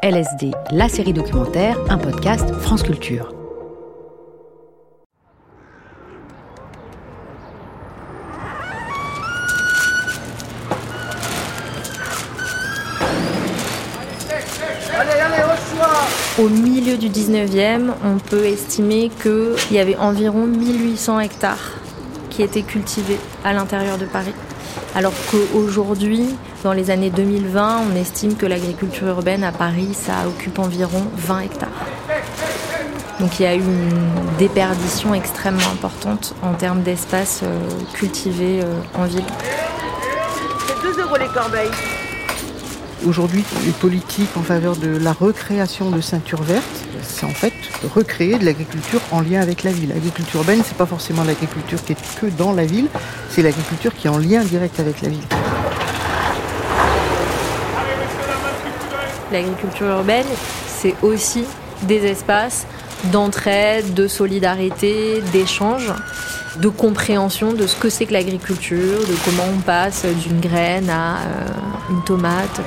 LSD, la série documentaire, un podcast France Culture. Au milieu du 19e, on peut estimer qu'il y avait environ 1800 hectares qui étaient cultivés à l'intérieur de Paris. Alors qu'aujourd'hui, dans les années 2020, on estime que l'agriculture urbaine à Paris, ça occupe environ 20 hectares. Donc il y a eu une déperdition extrêmement importante en termes d'espace cultivé en ville. C'est 2 € les corbeilles. Aujourd'hui, les politiques en faveur de la recréation de ceintures vertes, c'est en fait recréer de l'agriculture en lien avec la ville. L'agriculture urbaine, c'est pas forcément l'agriculture qui est que dans la ville, c'est l'agriculture qui est en lien direct avec la ville. L'agriculture urbaine, c'est aussi des espaces d'entraide, de solidarité, d'échange, de compréhension de ce que c'est que l'agriculture, de comment on passe d'une graine à une tomate.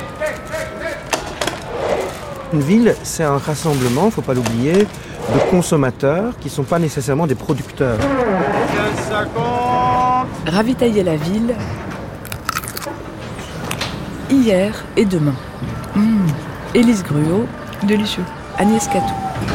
Une ville, c'est un rassemblement, il ne faut pas l'oublier, de consommateurs qui ne sont pas nécessairement des producteurs. 15,50. Ravitailler la ville, hier et demain. Élise Gruau, délicieux. Agnès Catou.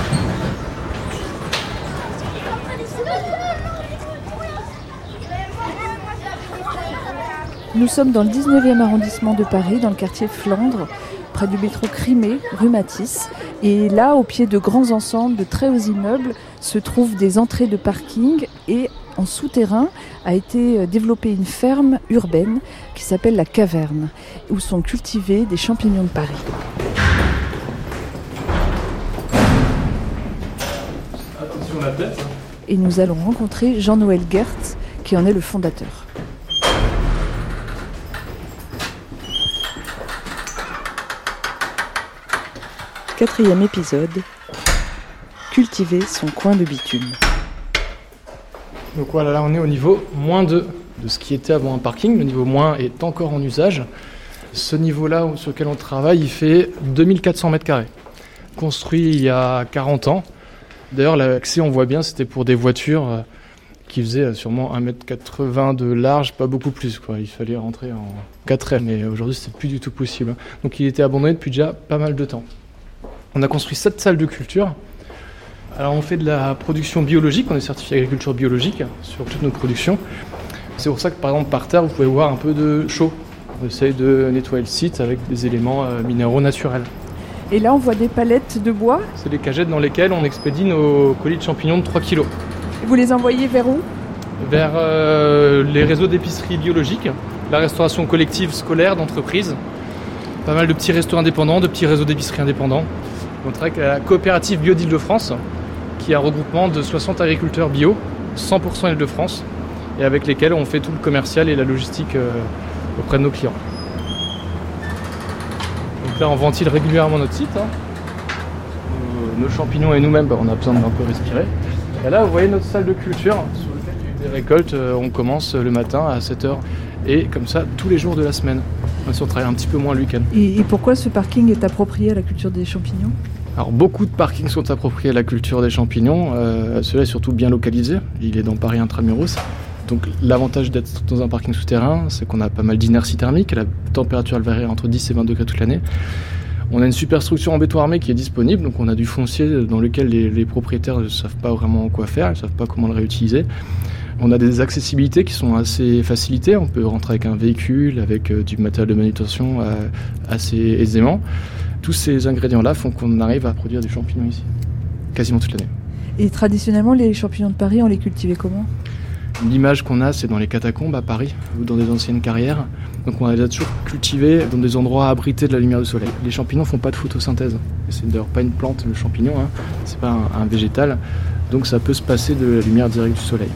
Nous sommes dans le 19e arrondissement de Paris, dans le quartier Flandre, près du métro Crimée, rue Matisse. Et là, au pied de grands ensembles, de très hauts immeubles, se trouvent des entrées de parking. Et en souterrain a été développée une ferme urbaine qui s'appelle la Caverne, où sont cultivés des champignons de Paris. Attention à la tête. Et nous allons rencontrer Jean-Noël Guert, qui en est le fondateur. Quatrième épisode, cultiver son coin de bitume. Donc voilà, là on est au niveau -2 de ce qui était avant un parking. Le niveau moins est encore en usage. Ce niveau-là sur lequel on travaille, il fait 2400 m². Construit il y a 40 ans. D'ailleurs, l'accès, on voit bien, c'était pour des voitures qui faisaient sûrement 1,80 m de large, pas beaucoup plus, quoi. Il fallait rentrer en 4 mais aujourd'hui c'est plus du tout possible. Donc il était abandonné depuis déjà pas mal de temps. On a construit 7 salles de culture. Alors on fait de la production biologique, on est certifié agriculture biologique sur toutes nos productions. C'est pour ça que par exemple par terre vous pouvez voir un peu de chaux. On essaye de nettoyer le site avec des éléments minéraux naturels. Et là on voit des palettes de bois. C'est des cagettes dans lesquelles on expédie nos colis de champignons de 3 kg. Vous les envoyez vers où ? Vers les réseaux d'épicerie biologiques, la restauration collective scolaire d'entreprises, pas mal de petits restos indépendants, de petits réseaux d'épicerie indépendants. On travaille avec la coopérative Bio d'Île-de-France, qui est un regroupement de 60 agriculteurs bio, 100% Île-de-France, et avec lesquels on fait tout le commercial et la logistique auprès de nos clients. Donc là, on ventile régulièrement notre site. Nos champignons et nous-mêmes, on a besoin d'un peu respirer. Et là, vous voyez notre salle de culture, sur laquelle des récoltes, on commence le matin à 7h, et comme ça, tous les jours de la semaine. Même si on travaille un petit peu moins le week-end. Et pourquoi ce parking est approprié à la culture des champignons ? Alors beaucoup de parkings sont appropriés à la culture des champignons. Celui-là est surtout bien localisé. Il est dans Paris intramuros. Donc l'avantage d'être dans un parking souterrain, c'est qu'on a pas mal d'inertie thermique. La température elle varie entre 10 et 20 degrés toute l'année. On a une superstructure en béton armé qui est disponible. Donc on a du foncier dans lequel les propriétaires ne savent pas vraiment quoi faire. Ils ne savent pas comment le réutiliser. On a des accessibilités qui sont assez facilitées. On peut rentrer avec un véhicule, avec du matériel de manutention assez aisément. Tous ces ingrédients-là font qu'on arrive à produire des champignons ici, quasiment toute l'année. Et traditionnellement, les champignons de Paris, on les cultivait comment ? L'image qu'on a, c'est dans les catacombes à Paris, ou dans des anciennes carrières. Donc on les a toujours cultivés dans des endroits abrités de la lumière du soleil. Les champignons ne font pas de photosynthèse. C'est d'ailleurs pas une plante, le champignon, c'est pas un végétal. Donc ça peut se passer de la lumière directe du soleil.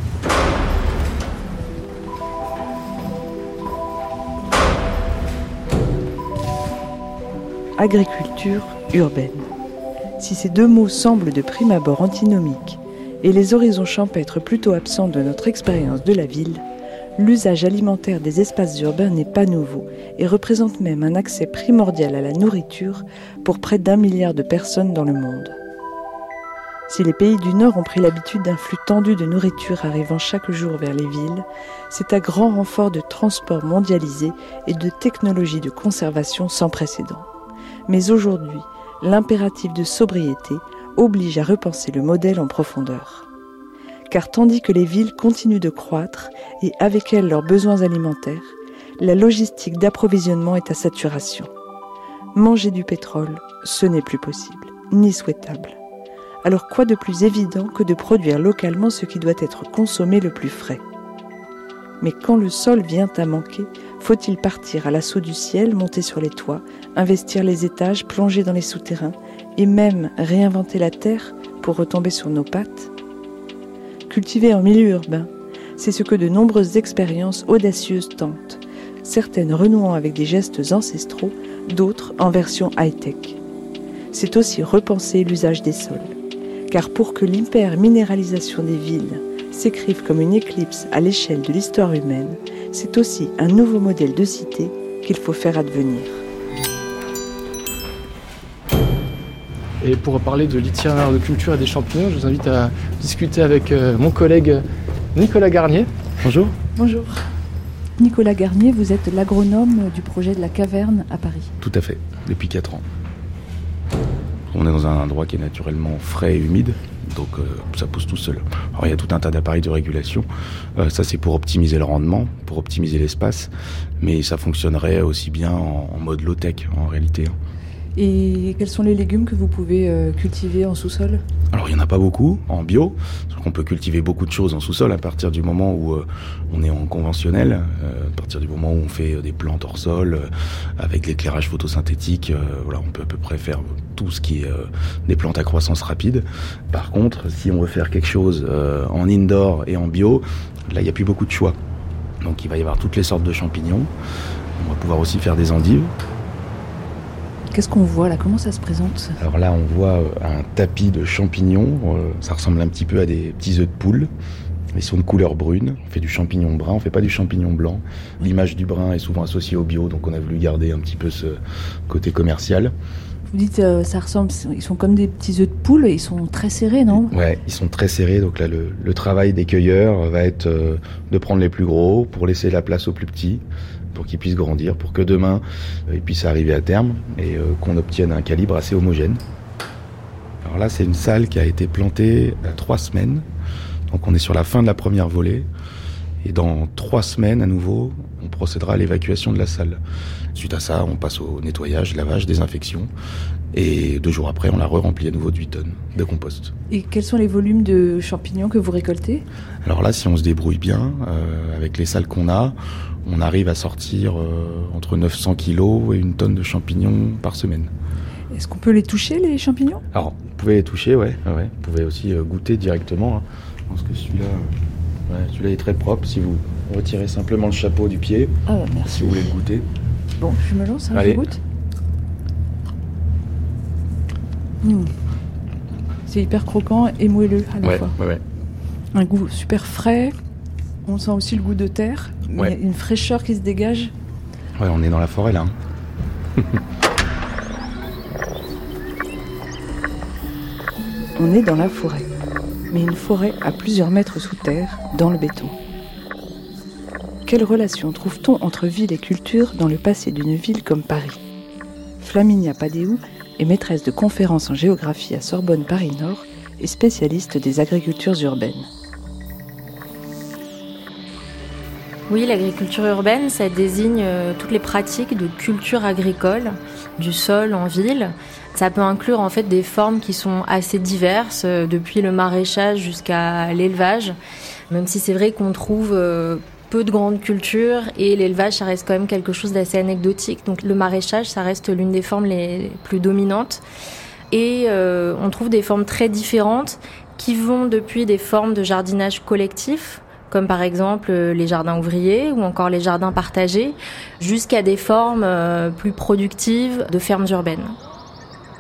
Agriculture urbaine. Si ces deux mots semblent de prime abord antinomiques et les horizons champêtres plutôt absents de notre expérience de la ville, l'usage alimentaire des espaces urbains n'est pas nouveau et représente même un accès primordial à la nourriture pour près d'1 milliard de personnes dans le monde. Si les pays du Nord ont pris l'habitude d'un flux tendu de nourriture arrivant chaque jour vers les villes, c'est à grand renfort de transports mondialisés et de technologies de conservation sans précédent. Mais aujourd'hui, l'impératif de sobriété oblige à repenser le modèle en profondeur. Car tandis que les villes continuent de croître et avec elles leurs besoins alimentaires, la logistique d'approvisionnement est à saturation. Manger du pétrole, ce n'est plus possible, ni souhaitable. Alors quoi de plus évident que de produire localement ce qui doit être consommé le plus frais ? Mais quand le sol vient à manquer, faut-il partir à l'assaut du ciel, monter sur les toits, investir les étages, plonger dans les souterrains et même réinventer la terre pour retomber sur nos pattes ? Cultiver en milieu urbain, c'est ce que de nombreuses expériences audacieuses tentent, certaines renouant avec des gestes ancestraux, d'autres en version high-tech. C'est aussi repenser l'usage des sols. Car pour que l'hyper-minéralisation des villes s'écrive comme une éclipse à l'échelle de l'histoire humaine, c'est aussi un nouveau modèle de cité qu'il faut faire advenir. Et pour parler de l'itinéraire de culture et des champignons, je vous invite à discuter avec mon collègue Nicolas Garnier. Bonjour. Bonjour. Nicolas Garnier, vous êtes l'agronome du projet de la Caverne à Paris. Tout à fait, depuis 4 ans. On est dans un endroit qui est naturellement frais et humide, donc ça pousse tout seul. Alors il y a tout un tas d'appareils de régulation, ça c'est pour optimiser le rendement, pour optimiser l'espace, mais ça fonctionnerait aussi bien en mode low-tech en réalité. Et quels sont les légumes que vous pouvez cultiver en sous-sol ? Alors il n'y en a pas beaucoup en bio, parce qu'on peut cultiver beaucoup de choses en sous-sol à partir du moment où on est en conventionnel, à partir du moment où on fait des plantes hors sol, avec l'éclairage photosynthétique, voilà, on peut à peu près faire tout ce qui est des plantes à croissance rapide. Par contre, si on veut faire quelque chose en indoor et en bio, là il n'y a plus beaucoup de choix. Donc il va y avoir toutes les sortes de champignons, on va pouvoir aussi faire des endives. Qu'est-ce qu'on voit là ? Comment ça se présente ? Alors là, on voit un tapis de champignons. Ça ressemble un petit peu à des petits œufs de poule. Ils sont de couleur brune. On fait du champignon brun, on fait pas du champignon blanc. L'image du brun est souvent associée au bio, donc on a voulu garder un petit peu ce côté commercial. Vous dites ça ressemble, ils sont comme des petits œufs de poule et ils sont très serrés, non ? Ouais, ils sont très serrés. Donc là, le travail des cueilleurs va être de prendre les plus gros pour laisser la place aux plus petits, pour qu'ils puissent grandir, pour que demain, ils puissent arriver à terme et qu'on obtienne un calibre assez homogène. Alors là, c'est une salle qui a été plantée à 3 semaines. Donc on est sur la fin de la première volée. Et dans 3 semaines, à nouveau, on procédera à l'évacuation de la salle. Suite à ça, on passe au nettoyage, lavage, désinfection. Et 2 jours après, on la re-remplit à nouveau de 8 tonnes de compost. Et quels sont les volumes de champignons que vous récoltez ? Alors là, si on se débrouille bien, avec les salles qu'on a, on arrive à sortir entre 900 kilos et 1 tonne de champignons par semaine. Est-ce qu'on peut les toucher, les champignons ? Alors, vous pouvez les toucher, ouais. Vous pouvez aussi goûter directement. Hein. Je pense que celui-là est très propre. Si vous retirez simplement le chapeau du pied, merci. Si vous voulez le goûter. Bon, je me lance, Allez. Je goûte. C'est hyper croquant et moelleux à la fois. Ouais. Un goût super frais. On sent aussi le goût de terre. Mais une fraîcheur qui se dégage. Ouais, on est dans la forêt là. On est dans la forêt. Mais une forêt à plusieurs mètres sous terre, dans le béton. Quelle relation trouve-t-on entre ville et culture dans le passé d'une ville comme Paris ? Flaminia Padéou est maîtresse de conférences en géographie à Sorbonne Paris-Nord et spécialiste des agricultures urbaines. Oui, l'agriculture urbaine, ça désigne toutes les pratiques de culture agricole, du sol en ville. Ça peut inclure en fait des formes qui sont assez diverses, depuis le maraîchage jusqu'à l'élevage, même si c'est vrai qu'on trouve peu de grandes cultures et l'élevage, ça reste quand même quelque chose d'assez anecdotique. Donc le maraîchage, ça reste l'une des formes les plus dominantes. Et on trouve des formes très différentes qui vont depuis des formes de jardinage collectif, comme par exemple les jardins ouvriers ou encore les jardins partagés, jusqu'à des formes plus productives de fermes urbaines.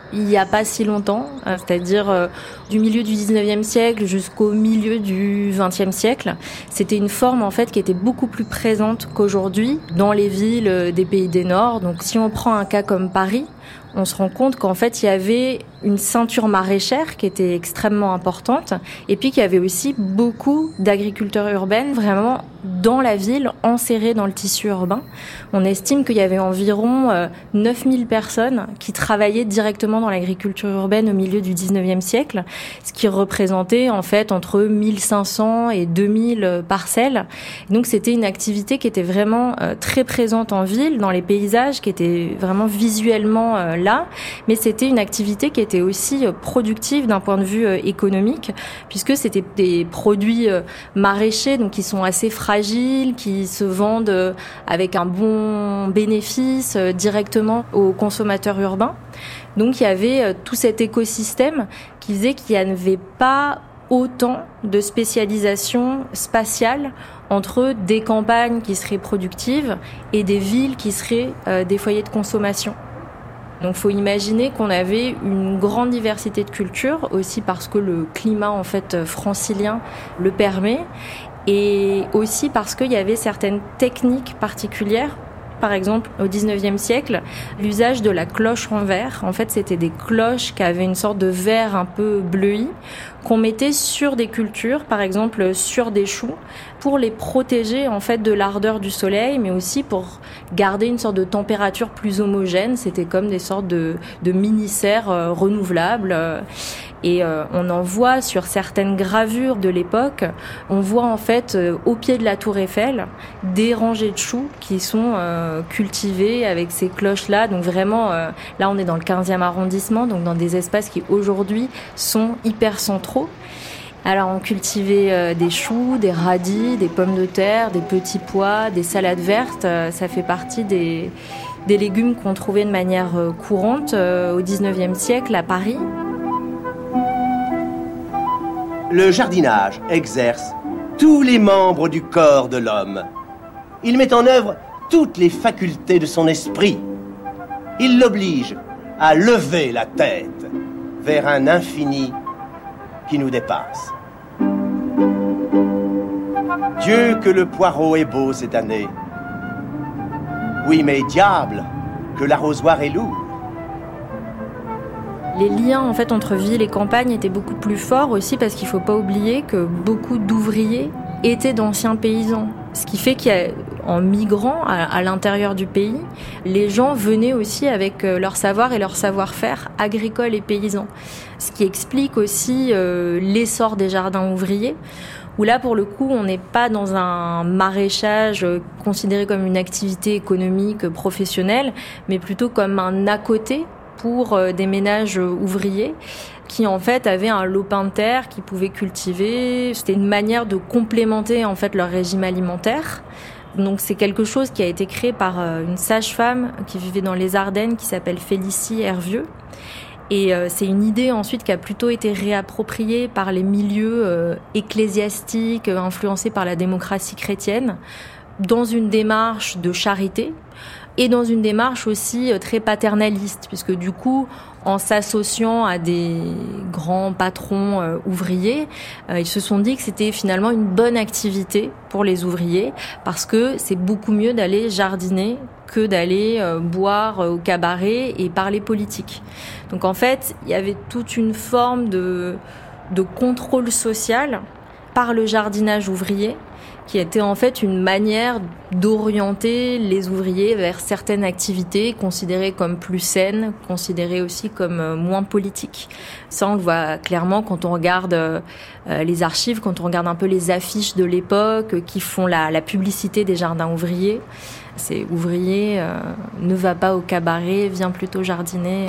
il n'y a pas si longtemps, c'est-à-dire du milieu du 19e siècle jusqu'au milieu du 20e siècle. C'était une forme en fait qui était beaucoup plus présente qu'aujourd'hui dans les villes des pays du Nord. Donc si on prend un cas comme Paris, on se rend compte qu'en fait, il y avait une ceinture maraîchère qui était extrêmement importante et puis qu'il y avait aussi beaucoup d'agriculteurs urbains vraiment dans la ville, enserrés dans le tissu urbain. On estime qu'il y avait environ 9000 personnes qui travaillaient directement dans l'agriculture urbaine au milieu du 19e siècle, ce qui représentait en fait entre 1500 et 2000 parcelles. Donc c'était une activité qui était vraiment très présente en ville, dans les paysages, qui était vraiment visuellement là, mais c'était une activité qui était aussi productive d'un point de vue économique, puisque c'était des produits maraîchers, donc qui sont assez fragiles, qui se vendent avec un bon bénéfice directement aux consommateurs urbains. Donc il y avait tout cet écosystème qui faisait qu'il n'y avait pas autant de spécialisation spatiale entre des campagnes qui seraient productives et des villes qui seraient des foyers de consommation. Donc faut imaginer qu'on avait une grande diversité de cultures, aussi parce que le climat en fait francilien le permet, et aussi parce qu'il y avait certaines techniques particulières. Par exemple, au 19e siècle, l'usage de la cloche en verre. En fait, c'était des cloches qui avaient une sorte de verre un peu bleui qu'on mettait sur des cultures, par exemple sur des choux, pour les protéger en fait de l'ardeur du soleil, mais aussi pour garder une sorte de température plus homogène. C'était comme des sortes de mini-serres renouvelables. Et on en voit sur certaines gravures de l'époque, on voit en fait au pied de la tour Eiffel des rangées de choux qui sont cultivés avec ces cloches-là. Donc vraiment, là on est dans le 15e arrondissement, donc dans des espaces qui aujourd'hui sont hyper centraux. Alors on cultivait des choux, des radis, des pommes de terre, des petits pois, des salades vertes. Ça fait partie des légumes qu'on trouvait de manière courante au 19e siècle à Paris. Le jardinage exerce tous les membres du corps de l'homme. Il met en œuvre toutes les facultés de son esprit. Il l'oblige à lever la tête vers un infini qui nous dépasse. Dieu que le poireau est beau cette année. Oui, mais diable, que l'arrosoir est lourd. Les liens en fait entre ville et campagne étaient beaucoup plus forts aussi parce qu'il ne faut pas oublier que beaucoup d'ouvriers étaient d'anciens paysans. Ce qui fait qu'en migrant à l'intérieur du pays, les gens venaient aussi avec leur savoir et leur savoir-faire agricole et paysan. Ce qui explique aussi l'essor des jardins ouvriers, où là pour le coup on n'est pas dans un maraîchage considéré comme une activité économique professionnelle, mais plutôt comme un à côté pour des ménages ouvriers qui en fait avaient un lopin de terre qu'ils pouvaient cultiver. C'était une manière de complémenter en fait leur régime alimentaire. Donc c'est quelque chose qui a été créé par une sage-femme qui vivait dans les Ardennes qui s'appelle Félicie Hervieux. Et c'est une idée ensuite qui a plutôt été réappropriée par les milieux ecclésiastiques influencés par la démocratie chrétienne dans une démarche de charité. Et dans une démarche aussi très paternaliste, puisque du coup, en s'associant à des grands patrons ouvriers, ils se sont dit que c'était finalement une bonne activité pour les ouvriers, parce que c'est beaucoup mieux d'aller jardiner que d'aller boire au cabaret et parler politique. Donc en fait, il y avait toute une forme de contrôle social par le jardinage ouvrier, qui était en fait une manière d'orienter les ouvriers vers certaines activités considérées comme plus saines, considérées aussi comme moins politiques. Ça, on le voit clairement quand on regarde les archives, quand on regarde un peu les affiches de l'époque qui font la publicité des jardins ouvriers. C'est ouvrier, ne va pas au cabaret, viens plutôt jardiner.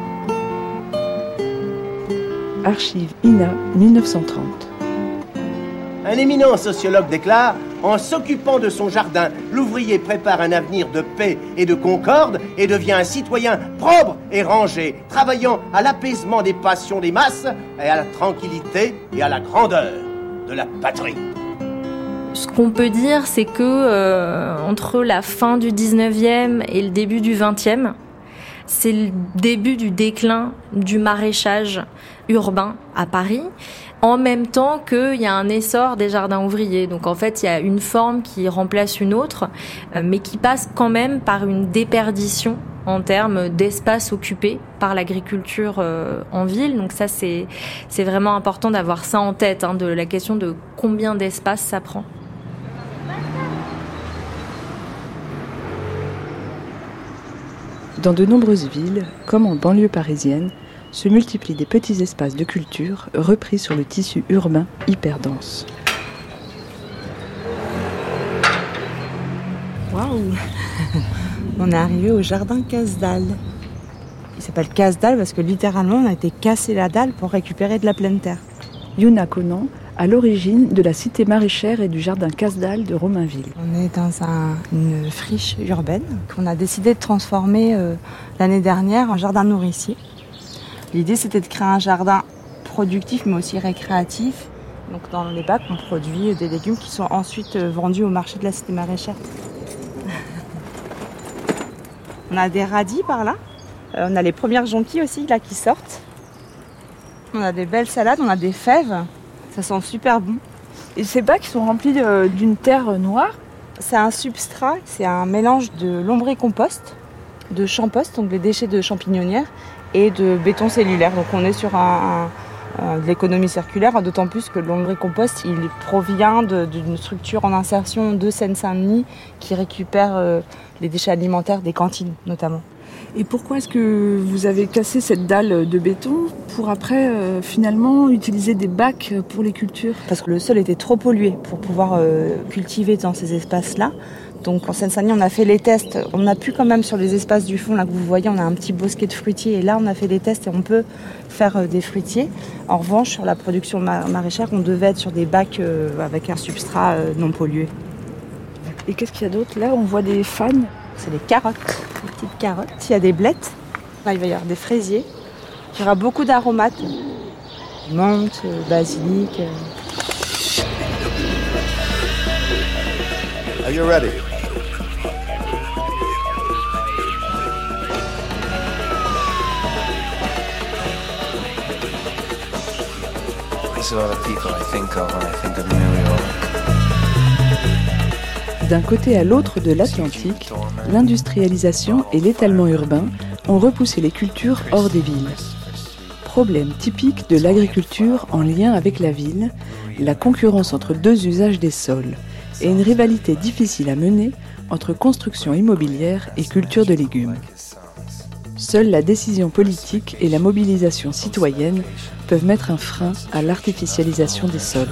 Archives INA, 1930. Un éminent sociologue déclare « En s'occupant de son jardin, l'ouvrier prépare un avenir de paix et de concorde et devient un citoyen propre et rangé, travaillant à l'apaisement des passions des masses et à la tranquillité et à la grandeur de la patrie. » Ce qu'on peut dire, c'est que entre la fin du 19e et le début du 20e, c'est le début du déclin du maraîchage urbain à Paris, en même temps qu'il y a un essor des jardins ouvriers. Donc en fait, il y a une forme qui remplace une autre, mais qui passe quand même par une déperdition en termes d'espace occupé par l'agriculture en ville. Donc ça, c'est vraiment important d'avoir ça en tête, de la question de combien d'espace ça prend. Dans de nombreuses villes, comme en banlieue parisienne, se multiplient des petits espaces de culture repris sur le tissu urbain hyper dense. Waouh! On est arrivé au jardin casse-dalle. Il s'appelle casse-dalle parce que littéralement on a été casser la dalle pour récupérer de la pleine terre. Yuna Conan, à l'origine de la cité maraîchère et du jardin casse-dalle de Romainville. On est dans une friche urbaine qu'on a décidé de transformer l'année dernière en jardin nourricier. L'idée c'était de créer un jardin productif mais aussi récréatif. Donc dans les bacs on produit des légumes qui sont ensuite vendus au marché de la cité maraîchère. On a des radis par là. On a les premières jonquilles aussi là qui sortent. On a des belles salades, on a des fèves. Ça sent super bon. Et ces bacs sont remplis d'une terre noire. C'est un substrat, c'est un mélange de lombricompost, de champost, donc les déchets de champignonnières, et de béton cellulaire. Donc on est sur de l'économie circulaire, d'autant plus que le lombricompost, il provient d'une structure en insertion de Seine-Saint-Denis qui récupère les déchets alimentaires des cantines notamment. Et pourquoi est-ce que vous avez cassé cette dalle de béton pour après finalement utiliser des bacs pour les cultures ? Parce que le sol était trop pollué pour pouvoir cultiver dans ces espaces-là. Donc en Seine-Saint-Denis, on a fait les tests. On a pu quand même sur les espaces du fond, là que vous voyez, on a un petit bosquet de fruitiers. Et là, on a fait des tests et on peut faire des fruitiers. En revanche, sur la production maraîchère, on devait être sur des bacs avec un substrat non pollué. Et qu'est-ce qu'il y a d'autre ? Là, on voit des fagnes. C'est des carottes, des petites carottes. Il y a des blettes. Là, il va y avoir des fraisiers. Il y aura beaucoup d'aromates. Menthe, basilic. Are you ready? These are the people I think of when I think of New York. D'un côté à l'autre de l'Atlantique, l'industrialisation et l'étalement urbain ont repoussé les cultures hors des villes. Problème typique de l'agriculture en lien avec la ville, la concurrence entre deux usages des sols et une rivalité difficile à mener entre construction immobilière et culture de légumes. Seule la décision politique et la mobilisation citoyenne peuvent mettre un frein à l'artificialisation des sols.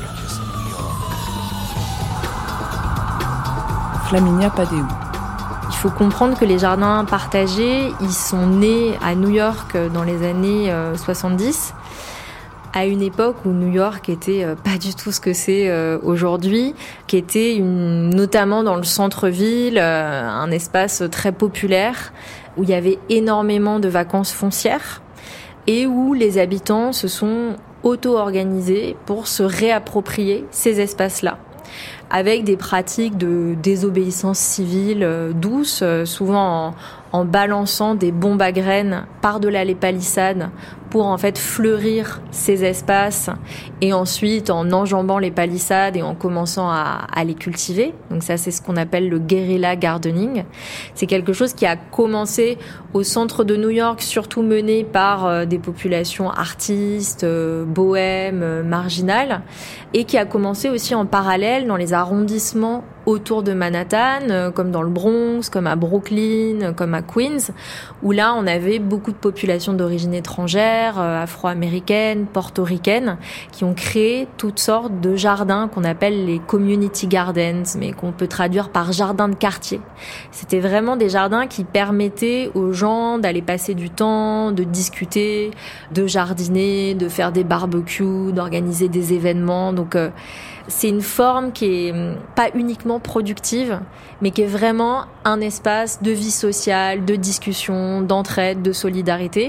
Flaminia Padéou. Il faut comprendre que les jardins partagés, ils sont nés à New York dans les années 70, à une époque où New York était pas du tout ce que c'est aujourd'hui, qui était notamment dans le centre-ville, un espace très populaire, où il y avait énormément de vacances foncières et où les habitants se sont auto-organisés pour se réapproprier ces espaces-là, avec des pratiques de désobéissance civile douce, souvent en balançant des bombes à graines par-delà les palissades pour en fait fleurir ces espaces et ensuite en enjambant les palissades et en commençant à les cultiver. Donc ça, c'est ce qu'on appelle le guerrilla gardening. C'est quelque chose qui a commencé au centre de New York, surtout mené par des populations artistes, bohèmes, marginales, et qui a commencé aussi en parallèle dans les arrondissements autour de Manhattan, comme dans le Bronx, comme à Brooklyn, comme à Queens, où là on avait beaucoup de populations d'origine étrangère, afro-américaines, portoricaines, qui ont créé toutes sortes de jardins qu'on appelle les community gardens, mais qu'on peut traduire par jardins de quartier. C'était vraiment des jardins qui permettaient aux gens d'aller passer du temps, de discuter, de jardiner, de faire des barbecues, d'organiser des événements. Donc c'est une forme qui est pas uniquement productive, mais qui est vraiment un espace de vie sociale, de discussion, d'entraide, de solidarité,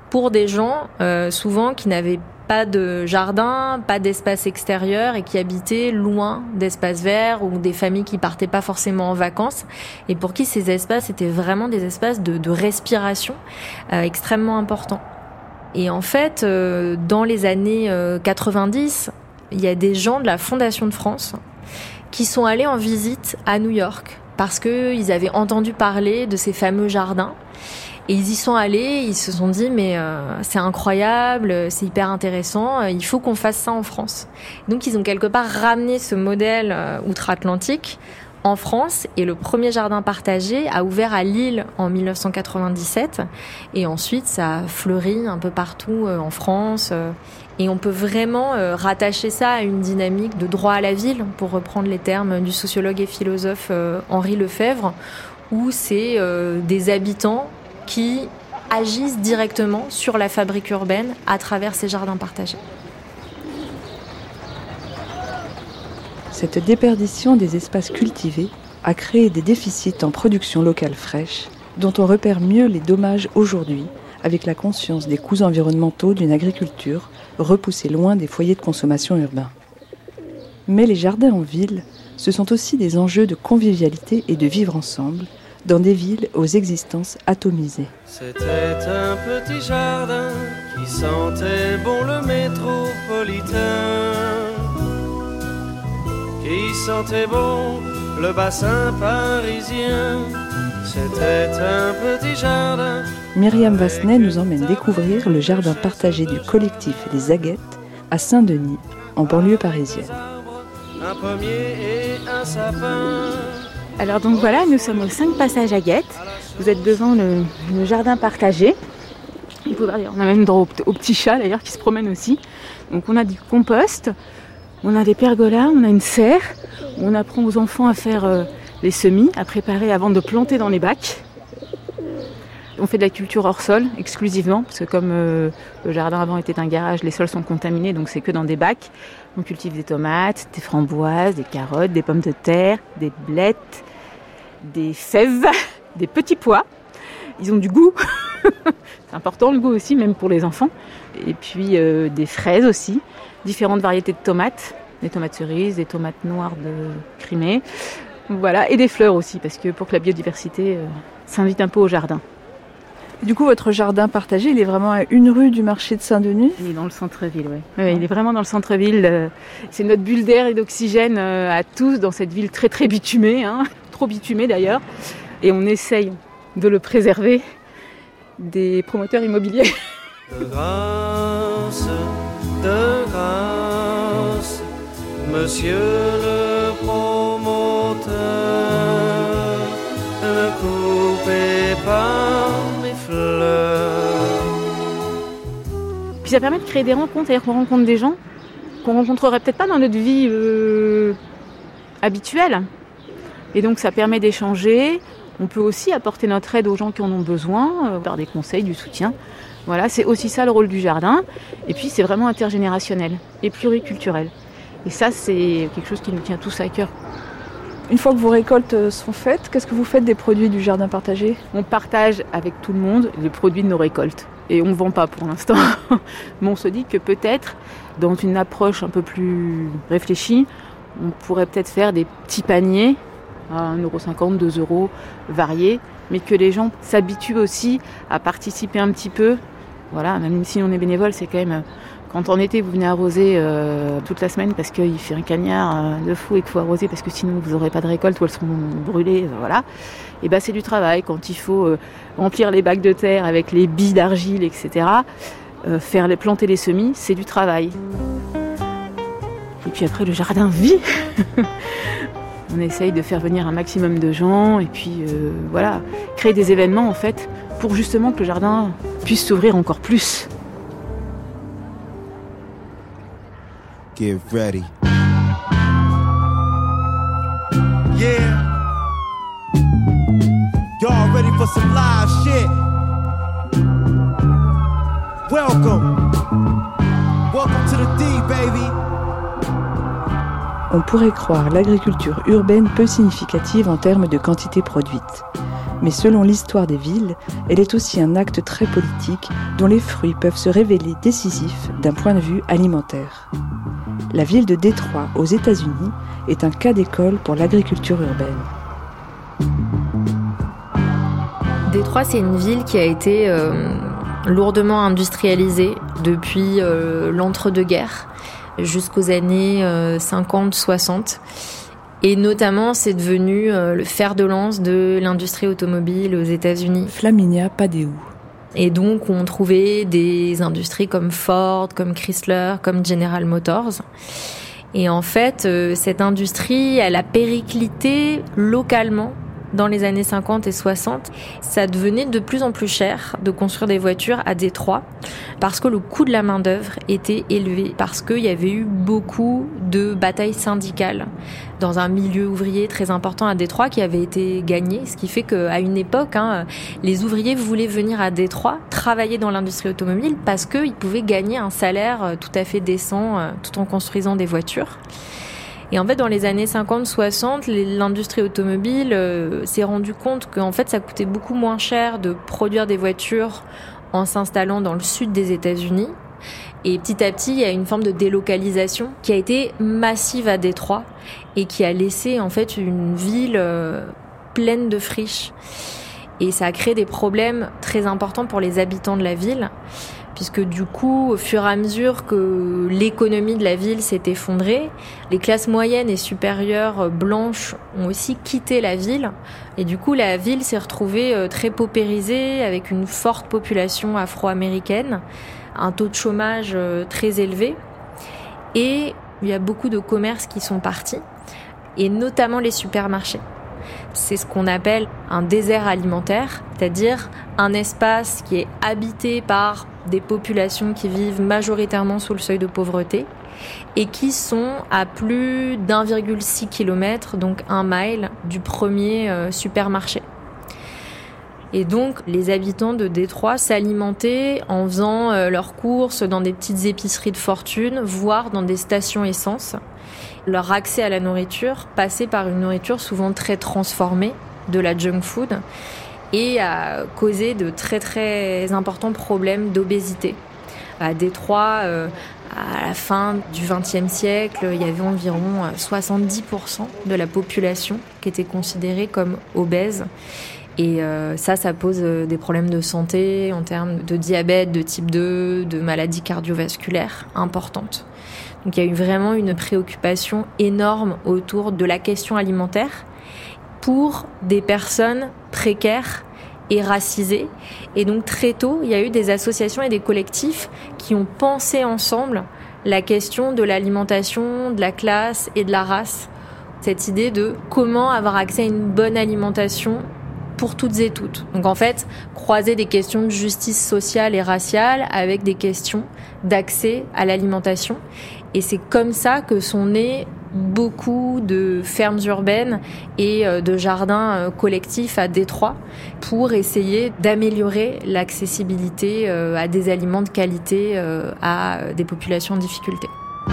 pour des gens souvent qui n'avaient pas de jardin, pas d'espace extérieur et qui habitaient loin d'espaces verts ou des familles qui partaient pas forcément en vacances et pour qui ces espaces étaient vraiment des espaces de respiration extrêmement importants. Et en fait, dans les années 90, il y a des gens de la Fondation de France qui sont allés en visite à New York parce qu'ils avaient entendu parler de ces fameux jardins. Et ils y sont allés, ils se sont dit mais c'est incroyable, c'est hyper intéressant, il faut qu'on fasse ça en France. Donc ils ont quelque part ramené ce modèle outre-Atlantique en France et le premier jardin partagé a ouvert à Lille en 1997 et ensuite ça a fleuri un peu partout en France et on peut vraiment rattacher ça à une dynamique de droit à la ville pour reprendre les termes du sociologue et philosophe Henri Lefebvre où c'est des habitants qui agissent directement sur la fabrique urbaine à travers ces jardins partagés. Cette déperdition des espaces cultivés a créé des déficits en production locale fraîche, dont on repère mieux les dommages aujourd'hui, avec la conscience des coûts environnementaux d'une agriculture repoussée loin des foyers de consommation urbains. Mais les jardins en ville, ce sont aussi des enjeux de convivialité et de vivre ensemble, dans des villes aux existences atomisées. C'était un petit jardin qui sentait bon le métropolitain, qui sentait bon le bassin parisien. C'était un petit jardin. Myriam Vasnet nous emmène découvrir le jardin partagé du collectif Les Aguettes à Saint-Denis, en banlieue parisienne. Un pommier et un sapin. Alors donc voilà, nous sommes au 5 passage Aguettes. Vous êtes devant le jardin partagé. On a même droit aux petits chats d'ailleurs qui se promènent aussi. Donc on a du compost, on a des pergolas, on a une serre. On apprend aux enfants à faire les semis, à préparer avant de planter dans les bacs. On fait de la culture hors sol exclusivement, parce que comme le jardin avant était un garage, les sols sont contaminés, donc c'est que dans des bacs. On cultive des tomates, des framboises, des carottes, des pommes de terre, des blettes, des fèves, des petits pois. Ils ont du goût, c'est important le goût aussi, même pour les enfants. Et puis des fraises aussi, différentes variétés de tomates, des tomates cerises, des tomates noires de Crimée. Voilà, et des fleurs aussi, parce que pour que la biodiversité s'invite un peu au jardin. Du coup, votre jardin partagé, il est vraiment à une rue du marché de Saint-Denis ? Il est dans le centre-ville, oui. Ouais, il est vraiment dans le centre-ville. C'est notre bulle d'air et d'oxygène à tous dans cette ville très très bitumée, trop bitumée d'ailleurs. Et on essaye de le préserver des promoteurs immobiliers. De grâce, monsieur le promoteur, ne coupez pas mes fleurs. Puis ça permet de créer des rencontres, c'est-à-dire qu'on rencontre des gens qu'on rencontrerait peut-être pas dans notre vie habituelle. Et donc ça permet d'échanger. On peut aussi apporter notre aide aux gens qui en ont besoin, par des conseils, du soutien. Voilà, c'est aussi ça le rôle du jardin. Et puis c'est vraiment intergénérationnel et pluriculturel. Et ça, c'est quelque chose qui nous tient tous à cœur. Une fois que vos récoltes sont faites, qu'est-ce que vous faites des produits du jardin partagé ? On partage avec tout le monde les produits de nos récoltes. Et on ne vend pas pour l'instant. Mais on se dit que peut-être, dans une approche un peu plus réfléchie, on pourrait peut-être faire des petits paniers à 1,50 €, 2 €, variés, mais que les gens s'habituent aussi à participer un petit peu. Voilà, même si on est bénévole, c'est quand même... Quand en été, vous venez arroser toute la semaine parce qu'il fait un cagnard de fou et qu'il faut arroser parce que sinon vous n'aurez pas de récolte ou elles seront brûlées, voilà. Et ben c'est du travail. Quand il faut remplir les bacs de terre avec les billes d'argile, etc., planter les semis, c'est du travail. Et puis après, le jardin vit. On essaye de faire venir un maximum de gens et puis voilà, créer des événements en fait pour justement que le jardin puisse s'ouvrir encore plus. Get ready. Yeah. Y'all ready for some live shit? Welcome. Welcome to the D, baby. On pourrait croire l'agriculture urbaine peu significative en termes de quantité produite. Mais selon l'histoire des villes, elle est aussi un acte très politique dont les fruits peuvent se révéler décisifs d'un point de vue alimentaire. La ville de Détroit, aux États-Unis, est un cas d'école pour l'agriculture urbaine. Détroit, c'est une ville qui a été lourdement industrialisée depuis l'entre-deux-guerres jusqu'aux années 50-60. Et notamment, c'est devenu le fer de lance de l'industrie automobile aux États-Unis. Flaminia Padéou. Et donc, on trouvait des industries comme Ford, comme Chrysler, comme General Motors. Et en fait, cette industrie, elle a périclité localement dans les années 50 et 60. Ça devenait de plus en plus cher de construire des voitures à Détroit parce que le coût de la main-d'œuvre était élevé, parce qu'il y avait eu beaucoup de batailles syndicales dans un milieu ouvrier très important à Détroit qui avait été gagné, ce qui fait qu'à une époque, les ouvriers voulaient venir à Détroit travailler dans l'industrie automobile parce qu'ils pouvaient gagner un salaire tout à fait décent tout en construisant des voitures. Et en fait, dans les années 50-60, l'industrie automobile s'est rendu compte qu'en fait, ça coûtait beaucoup moins cher de produire des voitures en s'installant dans le sud des États-Unis. Et petit à petit, il y a une forme de délocalisation qui a été massive à Détroit et qui a laissé en fait une ville pleine de friches. Et ça a créé des problèmes très importants pour les habitants de la ville, puisque du coup, au fur et à mesure que l'économie de la ville s'est effondrée, les classes moyennes et supérieures blanches ont aussi quitté la ville. Et du coup, la ville s'est retrouvée très paupérisée, avec une forte population afro-américaine, un taux de chômage très élevé. Et il y a beaucoup de commerces qui sont partis, et notamment les supermarchés. C'est ce qu'on appelle un désert alimentaire, c'est-à-dire un espace qui est habité par des populations qui vivent majoritairement sous le seuil de pauvreté et qui sont à plus d'1,6 km, donc 1 mile, du premier supermarché. Et donc, les habitants de Détroit s'alimentaient en faisant leurs courses dans des petites épiceries de fortune, voire dans des stations essence. Leur accès à la nourriture passait par une nourriture souvent très transformée, de la junk food, et a causé de très très importants problèmes d'obésité. À Détroit, à la fin du XXe siècle, il y avait environ 70% de la population qui était considérée comme obèse. Et ça pose des problèmes de santé en termes de diabète de type 2, de maladies cardiovasculaires importantes. Donc il y a eu vraiment une préoccupation énorme autour de la question alimentaire pour des personnes précaires et racisées. Et donc très tôt, il y a eu des associations et des collectifs qui ont pensé ensemble la question de l'alimentation, de la classe et de la race. Cette idée de comment avoir accès à une bonne alimentation pour toutes et toutes. Donc en fait, croiser des questions de justice sociale et raciale avec des questions d'accès à l'alimentation. Et c'est comme ça que sont nées beaucoup de fermes urbaines et de jardins collectifs à Détroit pour essayer d'améliorer l'accessibilité à des aliments de qualité à des populations en difficulté.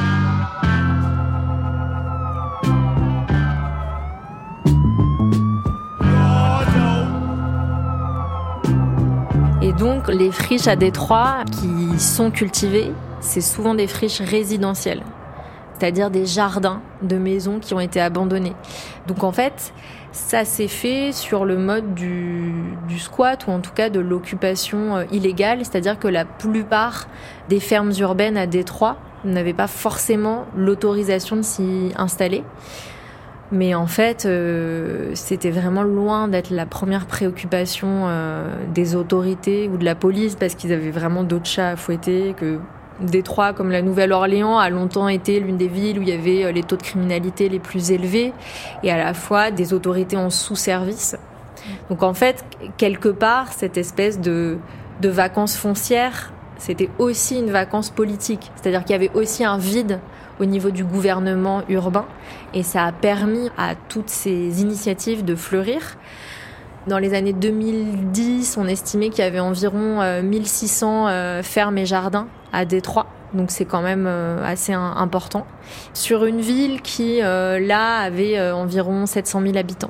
Et donc, les friches à Détroit qui sont cultivées, c'est souvent des friches résidentielles, c'est-à-dire des jardins de maisons qui ont été abandonnés. Donc en fait, ça s'est fait sur le mode du squat, ou en tout cas de l'occupation illégale, c'est-à-dire que la plupart des fermes urbaines à Détroit n'avaient pas forcément l'autorisation de s'y installer. Mais en fait, c'était vraiment loin d'être la première préoccupation des autorités ou de la police, parce qu'ils avaient vraiment d'autres chats à fouetter. Que Détroit, comme la Nouvelle-Orléans, a longtemps été l'une des villes où il y avait les taux de criminalité les plus élevés, et à la fois des autorités en sous-service. Donc en fait, quelque part, cette espèce de vacances foncières, c'était aussi une vacance politique. C'est-à-dire qu'il y avait aussi un vide au niveau du gouvernement urbain, et ça a permis à toutes ces initiatives de fleurir. Dans les années 2010, on estimait qu'il y avait environ 1600 fermes et jardins à Détroit, donc c'est quand même assez important, sur une ville qui, là, avait environ 700 000 habitants.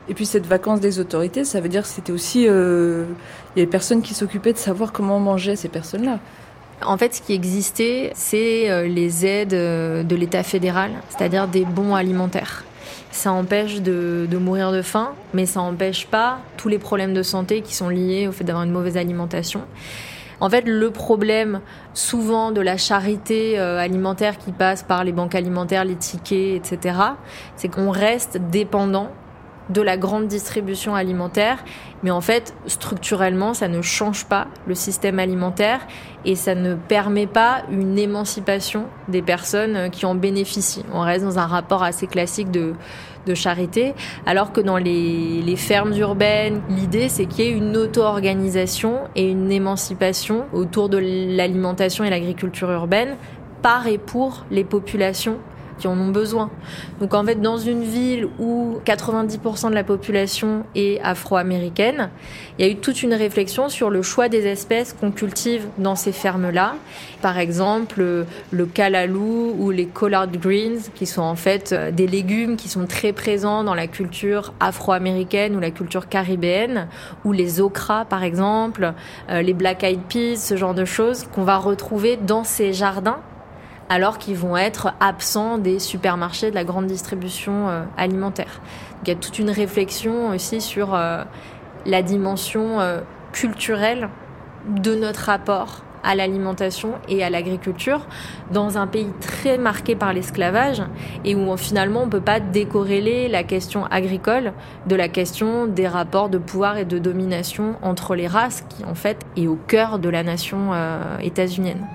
Et puis cette vacance des autorités, ça veut dire que c'était aussi... il y avait personne qui s'occupait de savoir comment mangeaient ces personnes-là. En fait, ce qui existait, c'est les aides de l'État fédéral, c'est-à-dire des bons alimentaires. Ça empêche de mourir de faim, mais ça n'empêche pas tous les problèmes de santé qui sont liés au fait d'avoir une mauvaise alimentation. En fait, le problème souvent de la charité alimentaire qui passe par les banques alimentaires, les tickets, etc., c'est qu'on reste dépendant de la grande distribution alimentaire, mais en fait, structurellement, ça ne change pas le système alimentaire et ça ne permet pas une émancipation des personnes qui en bénéficient. On reste dans un rapport assez classique de charité, alors que dans les fermes urbaines, l'idée, c'est qu'il y ait une auto-organisation et une émancipation autour de l'alimentation et l'agriculture urbaine par et pour les populations qui en ont besoin. Donc en fait, dans une ville où 90% de la population est afro-américaine, il y a eu toute une réflexion sur le choix des espèces qu'on cultive dans ces fermes-là. Par exemple, le callalou ou les collard greens, qui sont en fait des légumes qui sont très présents dans la culture afro-américaine ou la culture caribéenne, ou les okras par exemple, les black eyed peas, ce genre de choses qu'on va retrouver dans ces jardins, alors qu'ils vont être absents des supermarchés de la grande distribution alimentaire. Donc, il y a toute une réflexion aussi sur la dimension culturelle de notre rapport à l'alimentation et à l'agriculture dans un pays très marqué par l'esclavage et où finalement on ne peut pas décorréler la question agricole de la question des rapports de pouvoir et de domination entre les races qui en fait est au cœur de la nation états-unienne.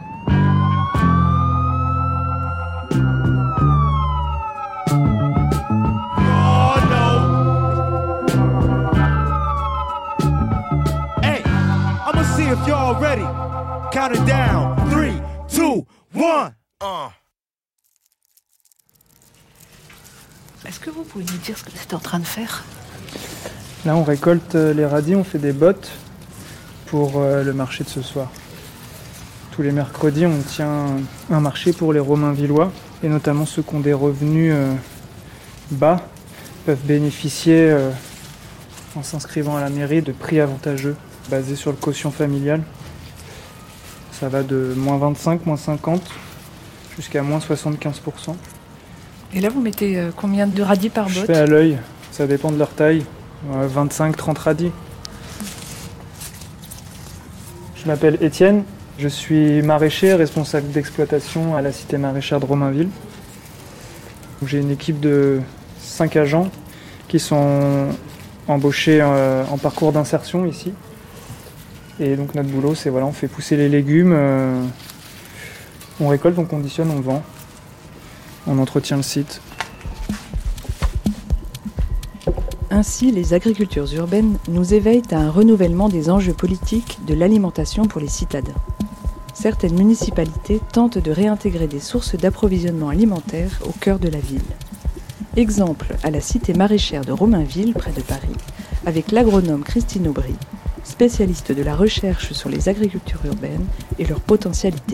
If y'all ready, count it down. 3, 2, 1. Est-ce que vous pouvez nous dire ce que vous êtes en train de faire? Là, on récolte les radis, on fait des bottes pour le marché de ce soir. Tous les mercredis, on tient un marché pour les Romainvillois, et notamment ceux qui ont des revenus bas peuvent bénéficier, en s'inscrivant à la mairie, de prix avantageux basés sur le quotient familial. Ça va de moins 25, moins 50 jusqu'à moins 75%. Et là, vous mettez combien de radis par botte? Je fais à l'œil, ça dépend de leur taille. 25-30 radis. Je m'appelle Étienne, je suis maraîcher, responsable d'exploitation à la cité maraîchère de Romainville. J'ai une équipe de 5 agents qui sont embauchés en parcours d'insertion ici. Et donc notre boulot, c'est on fait pousser les légumes, on récolte, on conditionne, on vend, on entretient le site. Ainsi, les agricultures urbaines nous éveillent à un renouvellement des enjeux politiques de l'alimentation pour les citadins. Certaines municipalités tentent de réintégrer des sources d'approvisionnement alimentaire au cœur de la ville. Exemple à la cité maraîchère de Romainville, près de Paris, avec l'agronome Christine Aubry, spécialiste de la recherche sur les agricultures urbaines et leur potentialité.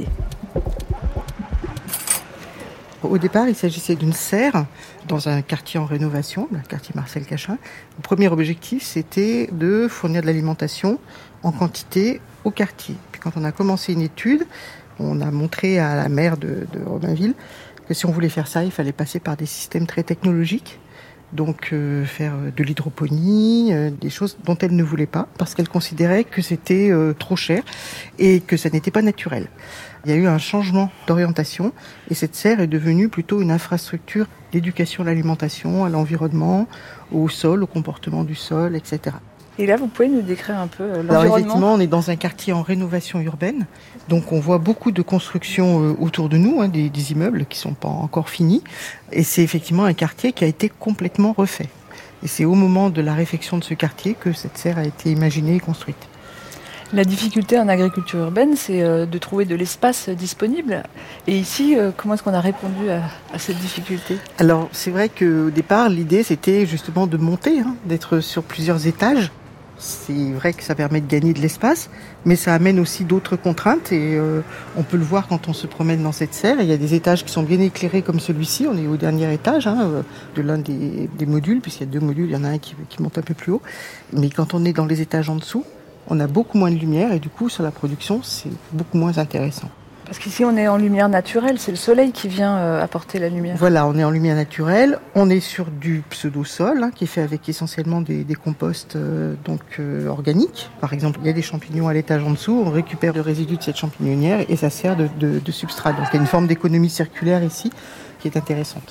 Au départ, il s'agissait d'une serre dans un quartier en rénovation, le quartier Marcel Cachin. Le premier objectif, c'était de fournir de l'alimentation en quantité au quartier. Puis quand on a commencé une étude, on a montré à la maire de Romainville que si on voulait faire ça, il fallait passer par des systèmes très technologiques. Donc faire de l'hydroponie, des choses dont elle ne voulait pas, parce qu'elle considérait que c'était trop cher et que ça n'était pas naturel. Il y a eu un changement d'orientation et cette serre est devenue plutôt une infrastructure d'éducation à l'alimentation, à l'environnement, au sol, au comportement du sol, etc. Et là, vous pouvez nous décrire un peu l'environnement? Alors effectivement, on est dans un quartier en rénovation urbaine, donc on voit beaucoup de constructions autour de nous, des immeubles qui sont pas encore finis, et c'est effectivement un quartier qui a été complètement refait. Et c'est au moment de la réfection de ce quartier que cette serre a été imaginée et construite. La difficulté en agriculture urbaine, c'est de trouver de l'espace disponible. Et ici, comment est-ce qu'on a répondu à cette difficulté? Alors, c'est vrai qu'au départ, l'idée, c'était justement de monter, d'être sur plusieurs étages. C'est vrai que ça permet de gagner de l'espace, mais ça amène aussi d'autres contraintes et on peut le voir quand on se promène dans cette serre. Il y a des étages qui sont bien éclairés comme celui-ci. On est au dernier étage de l'un des modules, puisqu'il y a 2 modules, il y en a un qui monte un peu plus haut. Mais quand on est dans les étages en dessous, on a beaucoup moins de lumière et du coup sur la production c'est beaucoup moins intéressant. Parce qu'ici on est en lumière naturelle, c'est le soleil qui vient apporter la lumière. Voilà, on est en lumière naturelle, on est sur du pseudo-sol qui est fait avec essentiellement des composts organiques. Par exemple, il y a des champignons à l'étage en dessous, on récupère le résidu de cette champignonnière et ça sert de substrat. Donc il y a une forme d'économie circulaire ici qui est intéressante.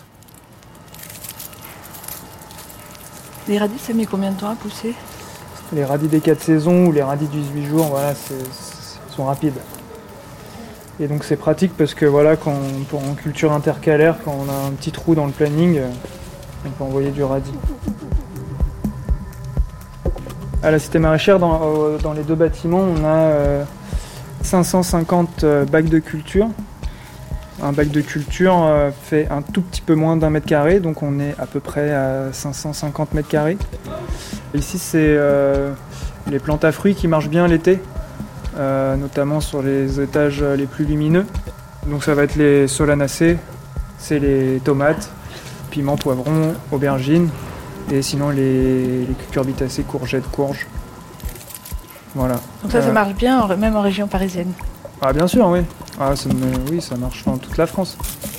Les radis, ça met combien de temps à pousser ? Les radis des 4 saisons ou les radis du 18 jours, voilà, sont rapides. Et donc c'est pratique parce que voilà, en culture intercalaire, quand on a un petit trou dans le planning, on peut envoyer du radis. À la Cité Maraîchère, dans les 2 bâtiments, on a 550 bacs de culture. Un bac de culture fait un tout petit peu moins d'1 mètre carré, donc on est à peu près à 550 mètres carrés. Ici, c'est les plantes à fruits qui marchent bien l'été. Notamment sur les étages les plus lumineux. Donc ça va être les solanacées, c'est les tomates, piments, poivrons, aubergines, et sinon les cucurbitacées, courgettes, courges. Voilà. Donc ça marche bien, même en région parisienne. Ah bien sûr, oui. Oui, ça marche dans toute la France.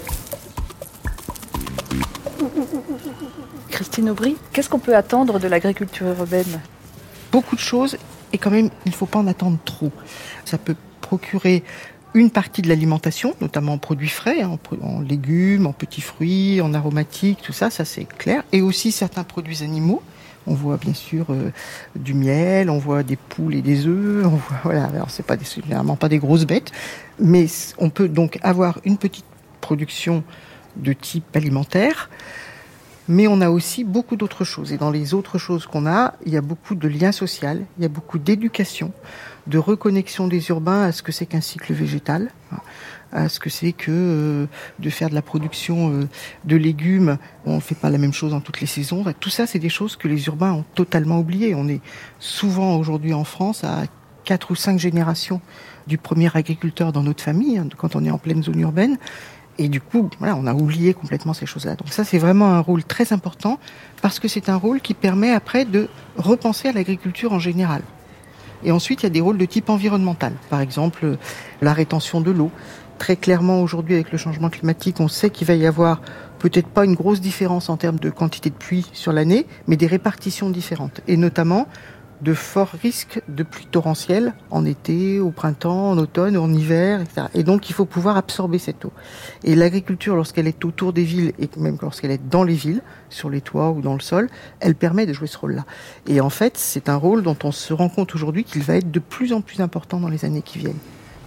Christine Aubry, qu'est-ce qu'on peut attendre de l'agriculture urbaine ? Beaucoup de choses. Et quand même, il ne faut pas en attendre trop. Ça peut procurer une partie de l'alimentation, notamment en produits frais, en légumes, en petits fruits, en aromatiques, tout ça, c'est clair. Et aussi certains produits animaux. On voit bien sûr du miel, on voit des poules et des œufs. Alors c'est généralement pas des grosses bêtes, mais on peut donc avoir une petite production de type alimentaire. Mais on a aussi beaucoup d'autres choses. Et dans les autres choses qu'on a, il y a beaucoup de liens sociaux, il y a beaucoup d'éducation, de reconnexion des urbains à ce que c'est qu'un cycle végétal, à ce que c'est que de faire de la production de légumes. On ne fait pas la même chose dans toutes les saisons. Tout ça, c'est des choses que les urbains ont totalement oubliées. On est souvent aujourd'hui en France à 4 ou 5 générations du premier agriculteur dans notre famille, quand on est en pleine zone urbaine. Et du coup, voilà, on a oublié complètement ces choses-là. Donc ça, c'est vraiment un rôle très important parce que c'est un rôle qui permet après de repenser à l'agriculture en général. Et ensuite, il y a des rôles de type environnemental. Par exemple, la rétention de l'eau. Très clairement, aujourd'hui, avec le changement climatique, on sait qu'il va y avoir peut-être pas une grosse différence en termes de quantité de pluie sur l'année, mais des répartitions différentes. Et notamment, de forts risques de pluie torrentielle en été, au printemps, en automne, en hiver, etc. Et donc, il faut pouvoir absorber cette eau. Et l'agriculture, lorsqu'elle est autour des villes, et même lorsqu'elle est dans les villes, sur les toits ou dans le sol, elle permet de jouer ce rôle-là. Et en fait, c'est un rôle dont on se rend compte aujourd'hui qu'il va être de plus en plus important dans les années qui viennent.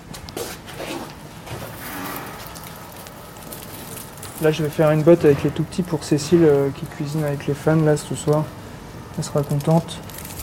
Là, je vais faire une botte avec les tout petits pour Cécile qui cuisine avec les fans là ce soir. Elle sera contente.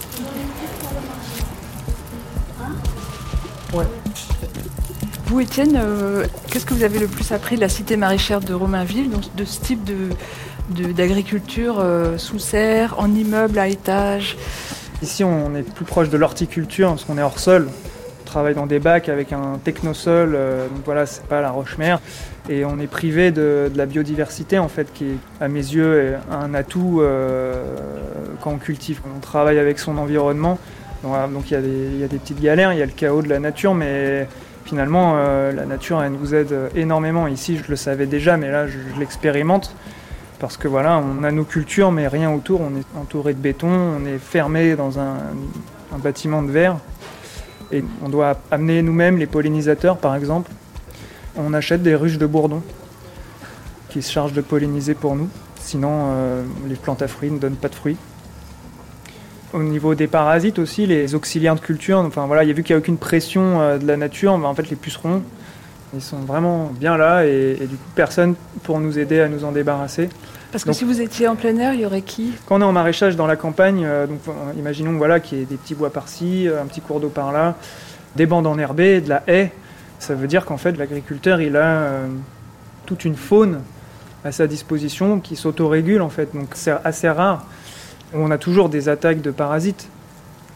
Ouais. Vous, Étienne, qu'est-ce que vous avez le plus appris de la cité maraîchère de Romainville, donc de ce type d'agriculture sous serre, en immeuble, à étage ? Ici, on est plus proche de l'horticulture parce qu'on est hors sol. On travaille dans des bacs avec un technosol, donc voilà, c'est pas la roche-mère. Et on est privé de la biodiversité, en fait, qui est, à mes yeux, un atout quand on cultive. On travaille avec son environnement. Donc il y a des petites galères, il y a le chaos de la nature, mais finalement, la nature, elle nous aide énormément. Ici, je le savais déjà, mais là, je l'expérimente. Parce que voilà, on a nos cultures, mais rien autour. On est entouré de béton, on est fermé dans un bâtiment de verre. Et on doit amener nous-mêmes les pollinisateurs, par exemple. On achète des ruches de bourdon qui se chargent de polliniser pour nous. Sinon, les plantes à fruits ne donnent pas de fruits. Au niveau des parasites aussi, les auxiliaires de culture, enfin voilà, il y a vu qu'il n'y a aucune pression de la nature, mais en fait les pucerons, ils sont vraiment bien là et du coup personne pour nous aider à nous en débarrasser. Parce que si vous étiez en plein air, il y aurait qui ? Quand on est en maraîchage dans la campagne, donc imaginons voilà, qu'il y ait des petits bois par-ci, un petit cours d'eau par-là, des bandes enherbées, de la haie, ça veut dire qu'en fait l'agriculteur il a toute une faune à sa disposition qui s'autorégule en fait, donc c'est assez rare. On a toujours des attaques de parasites,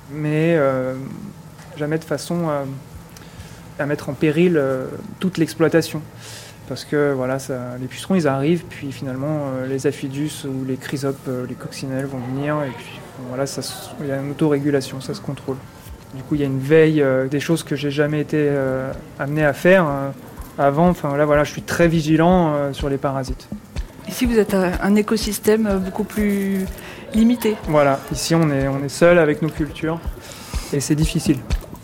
mais jamais de façon à mettre en péril toute l'exploitation. Parce que voilà, les pucerons ils arrivent, puis finalement les aphidus ou les chrysopes, les coccinelles vont venir, et puis voilà, il y a une autorégulation, ça se contrôle. Du coup, il y a une veille, des choses que j'ai jamais été amené à faire avant. Enfin voilà, je suis très vigilant sur les parasites. Ici, vous êtes un écosystème beaucoup plus limité. Voilà, ici on est seul avec nos cultures, et c'est difficile.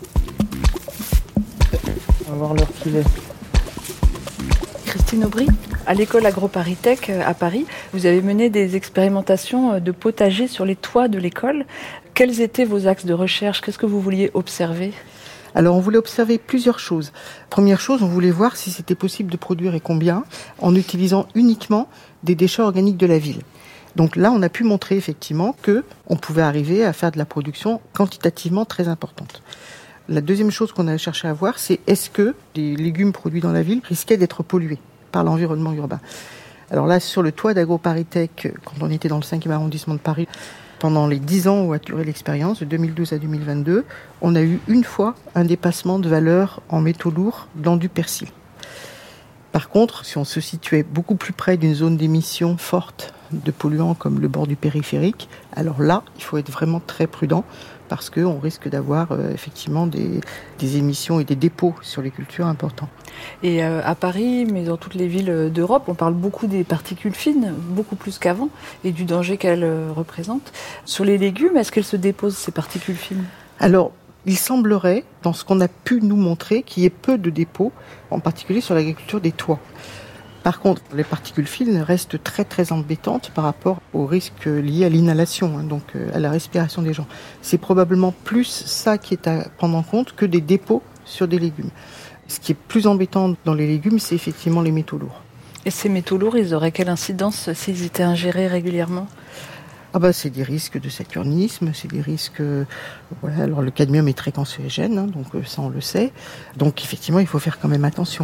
On va voir l'heure qu'il est. Christine Aubry, à l'école AgroParisTech à Paris, vous avez mené des expérimentations de potager sur les toits de l'école. Quels étaient vos axes de recherche? Qu'est-ce que vous vouliez observer? Alors on voulait observer plusieurs choses. Première chose, on voulait voir si c'était possible de produire et combien en utilisant uniquement des déchets organiques de la ville. Donc là, on a pu montrer effectivement qu'on pouvait arriver à faire de la production quantitativement très importante. La deuxième chose qu'on a cherché à voir, c'est est-ce que les légumes produits dans la ville risquaient d'être pollués par l'environnement urbain. Alors là, sur le toit d'AgroParisTech, quand on était dans le 5e arrondissement de Paris, pendant les 10 ans où a duré l'expérience, de 2012 à 2022, on a eu une fois un dépassement de valeur en métaux lourds dans du persil. Par contre, si on se situait beaucoup plus près d'une zone d'émission forte de polluants comme le bord du périphérique, alors là, il faut être vraiment très prudent parce qu'on risque d'avoir effectivement des émissions et des dépôts sur les cultures importants. Et à Paris, mais dans toutes les villes d'Europe, on parle beaucoup des particules fines, beaucoup plus qu'avant, et du danger qu'elles représentent. Sur les légumes, est-ce qu'elles se déposent, ces particules fines? Alors, il semblerait, dans ce qu'on a pu nous montrer, qu'il y ait peu de dépôts, en particulier sur l'agriculture des toits. Par contre, les particules fines restent très très embêtantes par rapport aux risques liés à l'inhalation, donc à la respiration des gens. C'est probablement plus ça qui est à prendre en compte que des dépôts sur des légumes. Ce qui est plus embêtant dans les légumes, c'est effectivement les métaux lourds. Et ces métaux lourds, ils auraient quelle incidence s'ils étaient ingérés régulièrement? C'est des risques de saturnisme, c'est des risques... voilà, alors le cadmium est très cancérigène, donc ça on le sait. Donc effectivement, il faut faire quand même attention.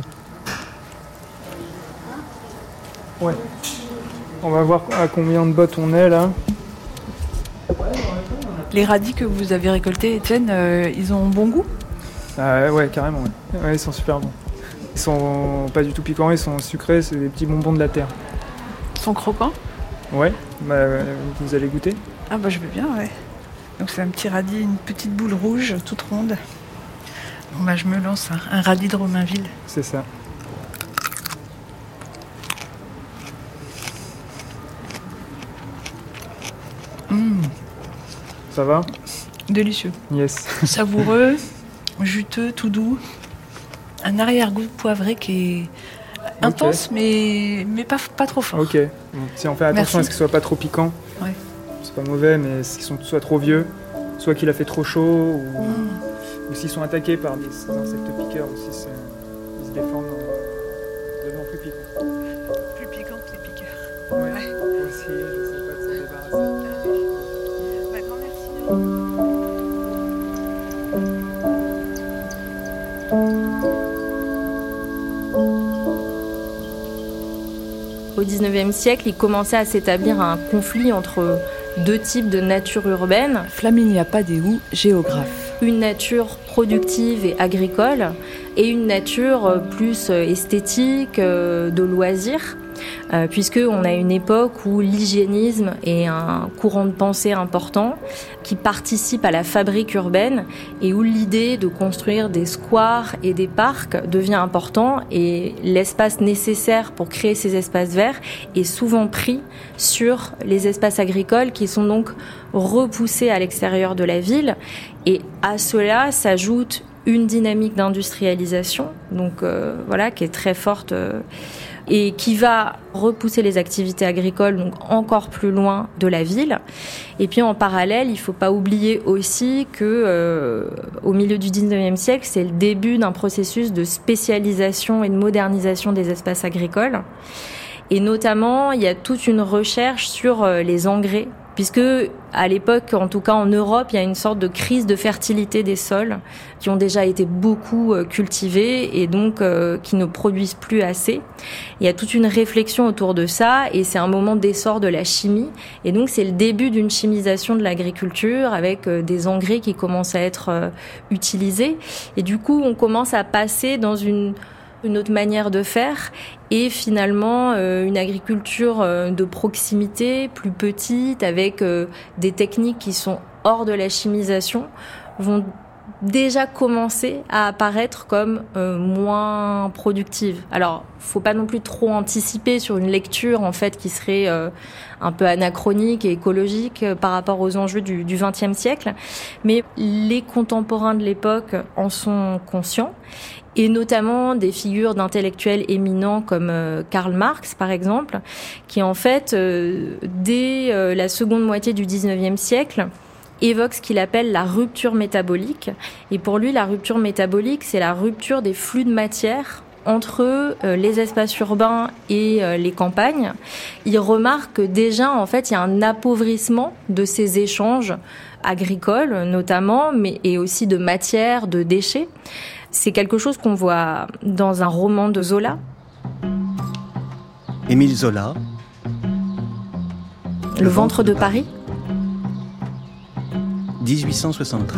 Ouais. On va voir à combien de bottes on est là. Les radis que vous avez récoltés, Étienne, ils ont bon goût? Ouais, carrément. Ouais, ils sont super bons. Ils sont pas du tout piquants, ils sont sucrés, c'est des petits bonbons de la terre. Ils sont croquants? Ouais, vous allez goûter? Je veux bien, ouais. Donc c'est un petit radis, une petite boule rouge, toute ronde. Bon, je me lance un radis de Romainville. C'est ça. Ça va? Délicieux. Yes. Savoureux, juteux, tout doux. Un arrière-goût poivré qui est intense, mais pas trop fort. Ok. Si on fait attention à ce qu'il soit pas trop piquant, ouais. C'est pas mauvais, mais s'ils sont soit trop vieux, soit qu'il a fait trop chaud, ou s'ils sont attaqués par des insectes piqueurs aussi, ils se déforment, devenant plus piquants. Plus piquants que les piqueurs. Ouais. Aussi, je sais pas de s'en débarrasser. Grand merci. Au XIXe siècle, il commençait à s'établir un conflit entre deux types de nature urbaine. Flaminia Padéou, géographe. Une nature productive et agricole et une nature plus esthétique, de loisirs. Puisqu'on a une époque où l'hygiénisme est un courant de pensée important qui participe à la fabrique urbaine et où l'idée de construire des squares et des parcs devient important et l'espace nécessaire pour créer ces espaces verts est souvent pris sur les espaces agricoles qui sont donc repoussés à l'extérieur de la ville et à cela s'ajoute une dynamique d'industrialisation donc qui est très forte et qui va repousser les activités agricoles donc encore plus loin de la ville. Et puis en parallèle, il ne faut pas oublier aussi que au milieu du 19e siècle, c'est le début d'un processus de spécialisation et de modernisation des espaces agricoles. Et notamment, il y a toute une recherche sur les engrais puisque à l'époque, en tout cas en Europe, il y a une sorte de crise de fertilité des sols qui ont déjà été beaucoup cultivés et donc qui ne produisent plus assez. Il y a toute une réflexion autour de ça et c'est un moment d'essor de la chimie et donc c'est le début d'une chimisation de l'agriculture avec des engrais qui commencent à être utilisés et du coup on commence à passer dans une autre manière de faire et finalement une agriculture de proximité, plus petite, avec des techniques qui sont hors de la chimisation, vont déjà commencer à apparaître comme moins productives. Alors, faut pas non plus trop anticiper sur une lecture en fait qui serait un peu anachronique et écologique par rapport aux enjeux du XXe siècle, mais les contemporains de l'époque en sont conscients. Et notamment des figures d'intellectuels éminents comme Karl Marx, par exemple, qui en fait, dès la seconde moitié du XIXe siècle, évoque ce qu'il appelle la rupture métabolique. Et pour lui, la rupture métabolique, c'est la rupture des flux de matière entre les espaces urbains et les campagnes. Il remarque que déjà, en fait, il y a un appauvrissement de ces échanges agricoles, notamment, et aussi de matière, de déchets. C'est quelque chose qu'on voit dans un roman de Zola. Émile Zola. Le ventre de Paris. 1873.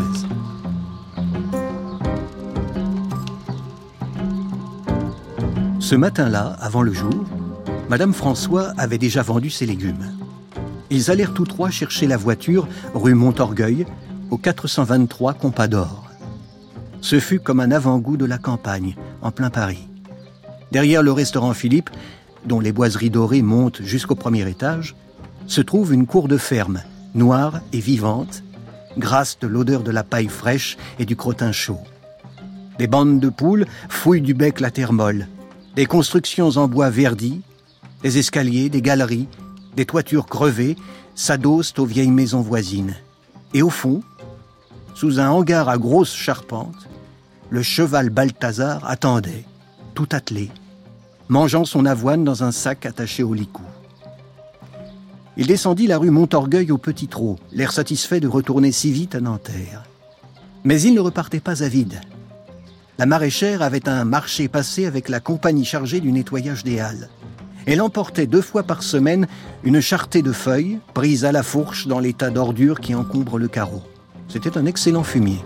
Ce matin-là, avant le jour, Madame François avait déjà vendu ses légumes. Ils allèrent tous trois chercher la voiture rue Montorgueil, au 423 Compas d'Or. Ce fut comme un avant-goût de la campagne, en plein Paris. Derrière le restaurant Philippe, dont les boiseries dorées montent jusqu'au premier étage, se trouve une cour de ferme, noire et vivante, grasse de l'odeur de la paille fraîche et du crottin chaud. Des bandes de poules fouillent du bec la terre molle, des constructions en bois verdi, des escaliers, des galeries, des toitures crevées s'adossent aux vieilles maisons voisines. Et au fond, sous un hangar à grosses charpentes, le cheval Balthazar attendait, tout attelé, mangeant son avoine dans un sac attaché au licou. Il descendit la rue Montorgueil au petit trot, l'air satisfait de retourner si vite à Nanterre. Mais il ne repartait pas à vide. La maraîchère avait un marché passé avec la compagnie chargée du nettoyage des halles. Elle emportait 2 fois par semaine une charretée de feuilles, prise à la fourche dans les tas d'ordures qui encombrent le carreau. C'était un excellent fumier.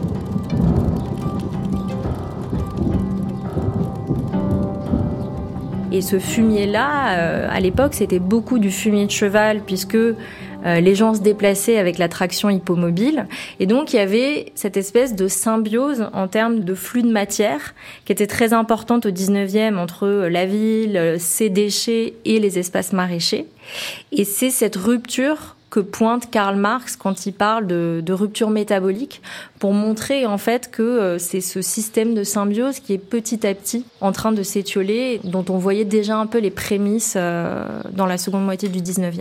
Et ce fumier-là, à l'époque, c'était beaucoup du fumier de cheval, puisque les gens se déplaçaient avec la traction hippomobile. Et donc, il y avait cette espèce de symbiose en termes de flux de matière qui était très importante au 19e entre la ville, ses déchets et les espaces maraîchers. Et c'est cette rupture que pointe Karl Marx quand il parle de rupture métabolique pour montrer en fait que c'est ce système de symbiose qui est petit à petit en train de s'étioler, dont on voyait déjà un peu les prémices dans la seconde moitié du 19e.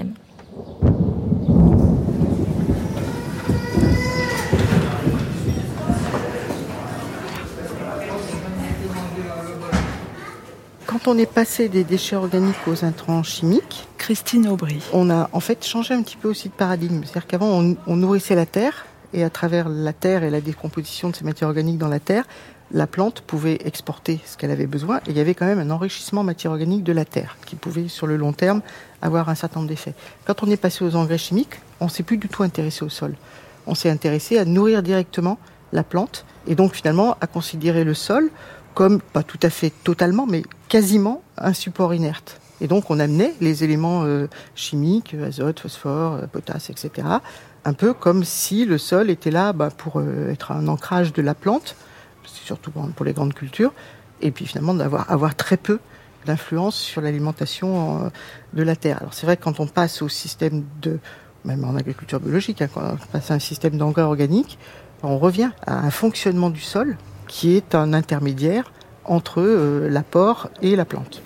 Quand on est passé des déchets organiques aux intrants chimiques, Christine Aubry, on a en fait changé un petit peu aussi de paradigme. C'est-à-dire qu'avant, on nourrissait la terre, et à travers la terre et la décomposition de ces matières organiques dans la terre, la plante pouvait exporter ce qu'elle avait besoin, et il y avait quand même un enrichissement matière organique de la terre, qui pouvait, sur le long terme, avoir un certain nombre d'effets. Quand on est passé aux engrais chimiques, on ne s'est plus du tout intéressé au sol. On s'est intéressé à nourrir directement la plante, et donc finalement à considérer le sol comme, pas tout à fait totalement, mais quasiment un support inerte. Et donc on amenait les éléments chimiques, azote, phosphore, potasse, etc., un peu comme si le sol était là pour être un ancrage de la plante, c'est surtout pour les grandes cultures, et puis finalement d'avoir très peu d'influence sur l'alimentation de la terre. Alors c'est vrai que quand on passe au système même en agriculture biologique, quand on passe à un système d'engrais organique, on revient à un fonctionnement du sol qui est un intermédiaire entre l'apport et la plante.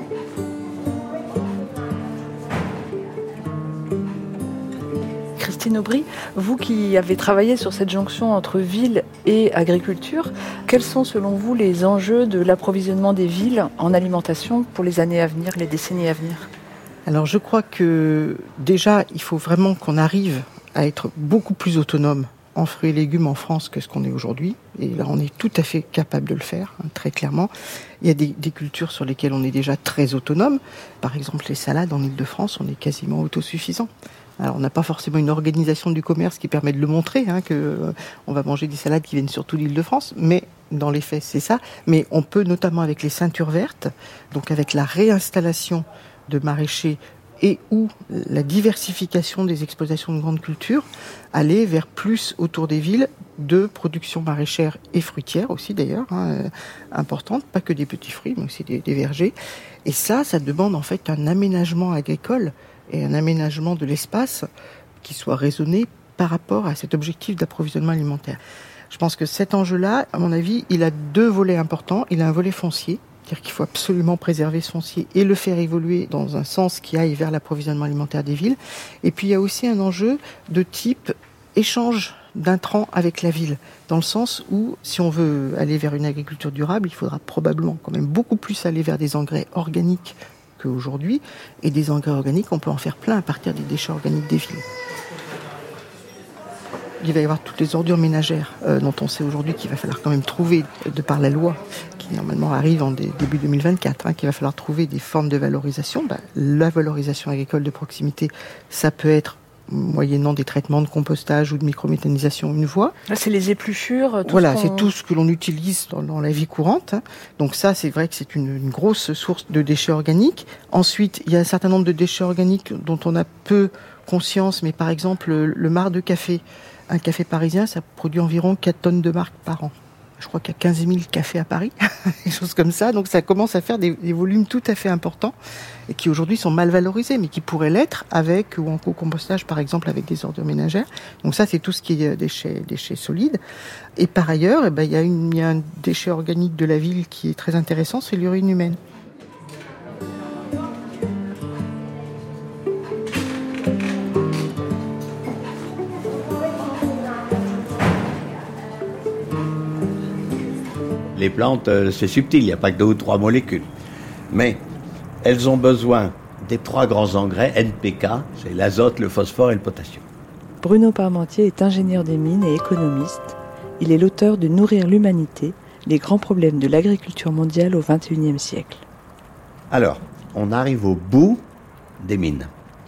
Christine Christine Aubry, vous qui avez travaillé sur cette jonction entre ville et agriculture, quels sont selon vous les enjeux de l'approvisionnement des villes en alimentation pour les années à venir, les décennies à venir ? Alors je crois que déjà, il faut vraiment qu'on arrive à être beaucoup plus autonome en fruits et légumes en France que ce qu'on est aujourd'hui. Et là, on est tout à fait capable de le faire, très clairement. Il y a des cultures sur lesquelles on est déjà très autonome. Par exemple, les salades en Île-de-France, on est quasiment autosuffisant. Alors, on n'a pas forcément une organisation du commerce qui permet de le montrer, on va manger des salades qui viennent surtout d'Île-de-France, mais dans les faits, c'est ça. Mais on peut, notamment avec les ceintures vertes, donc avec la réinstallation de maraîchers et ou la diversification des exploitations de grandes cultures, aller vers plus autour des villes de production maraîchère et fruitière aussi d'ailleurs, importante, pas que des petits fruits, mais aussi des vergers. Et ça demande en fait un aménagement agricole et un aménagement de l'espace qui soit raisonné par rapport à cet objectif d'approvisionnement alimentaire. Je pense que cet enjeu-là, à mon avis, il a deux volets importants. Il a un volet foncier, c'est-à-dire qu'il faut absolument préserver ce foncier et le faire évoluer dans un sens qui aille vers l'approvisionnement alimentaire des villes. Et puis il y a aussi un enjeu de type échange d'intrants avec la ville, dans le sens où si on veut aller vers une agriculture durable, il faudra probablement quand même beaucoup plus aller vers des engrais organiques qu'aujourd'hui. Et des engrais organiques, on peut en faire plein à partir des déchets organiques des villes. Il va y avoir toutes les ordures ménagères dont on sait aujourd'hui qu'il va falloir quand même trouver, de par la loi, qui normalement arrive en début 2024, qu'il va falloir trouver des formes de valorisation. La valorisation agricole de proximité, ça peut être moyennant des traitements de compostage ou de microméthanisation une voie. Là, c'est les épluchures. C'est tout ce que l'on utilise dans la vie courante. Donc ça, c'est vrai que c'est une grosse source de déchets organiques. Ensuite, il y a un certain nombre de déchets organiques dont on a peu conscience, mais par exemple, le marc de café. Un café parisien, ça produit environ 4 tonnes de marc par an. Je crois qu'il y a 15 000 cafés à Paris, des choses comme ça. Donc ça commence à faire des volumes tout à fait importants et qui aujourd'hui sont mal valorisés, mais qui pourraient l'être avec ou en co-compostage, par exemple, avec des ordures ménagères. Donc ça, c'est tout ce qui est déchets solides. Et par ailleurs, il y a un déchet organique de la ville qui est très intéressant, c'est l'urine humaine. Les plantes, c'est subtil, il n'y a pas que 2 ou 3 molécules. Mais elles ont besoin des 3 grands engrais, NPK, c'est l'azote, le phosphore et le potassium. Bruno Parmentier est ingénieur des mines et économiste. Il est l'auteur de Nourrir l'humanité, les grands problèmes de l'agriculture mondiale au XXIe siècle. Alors, on arrive au bout des mines.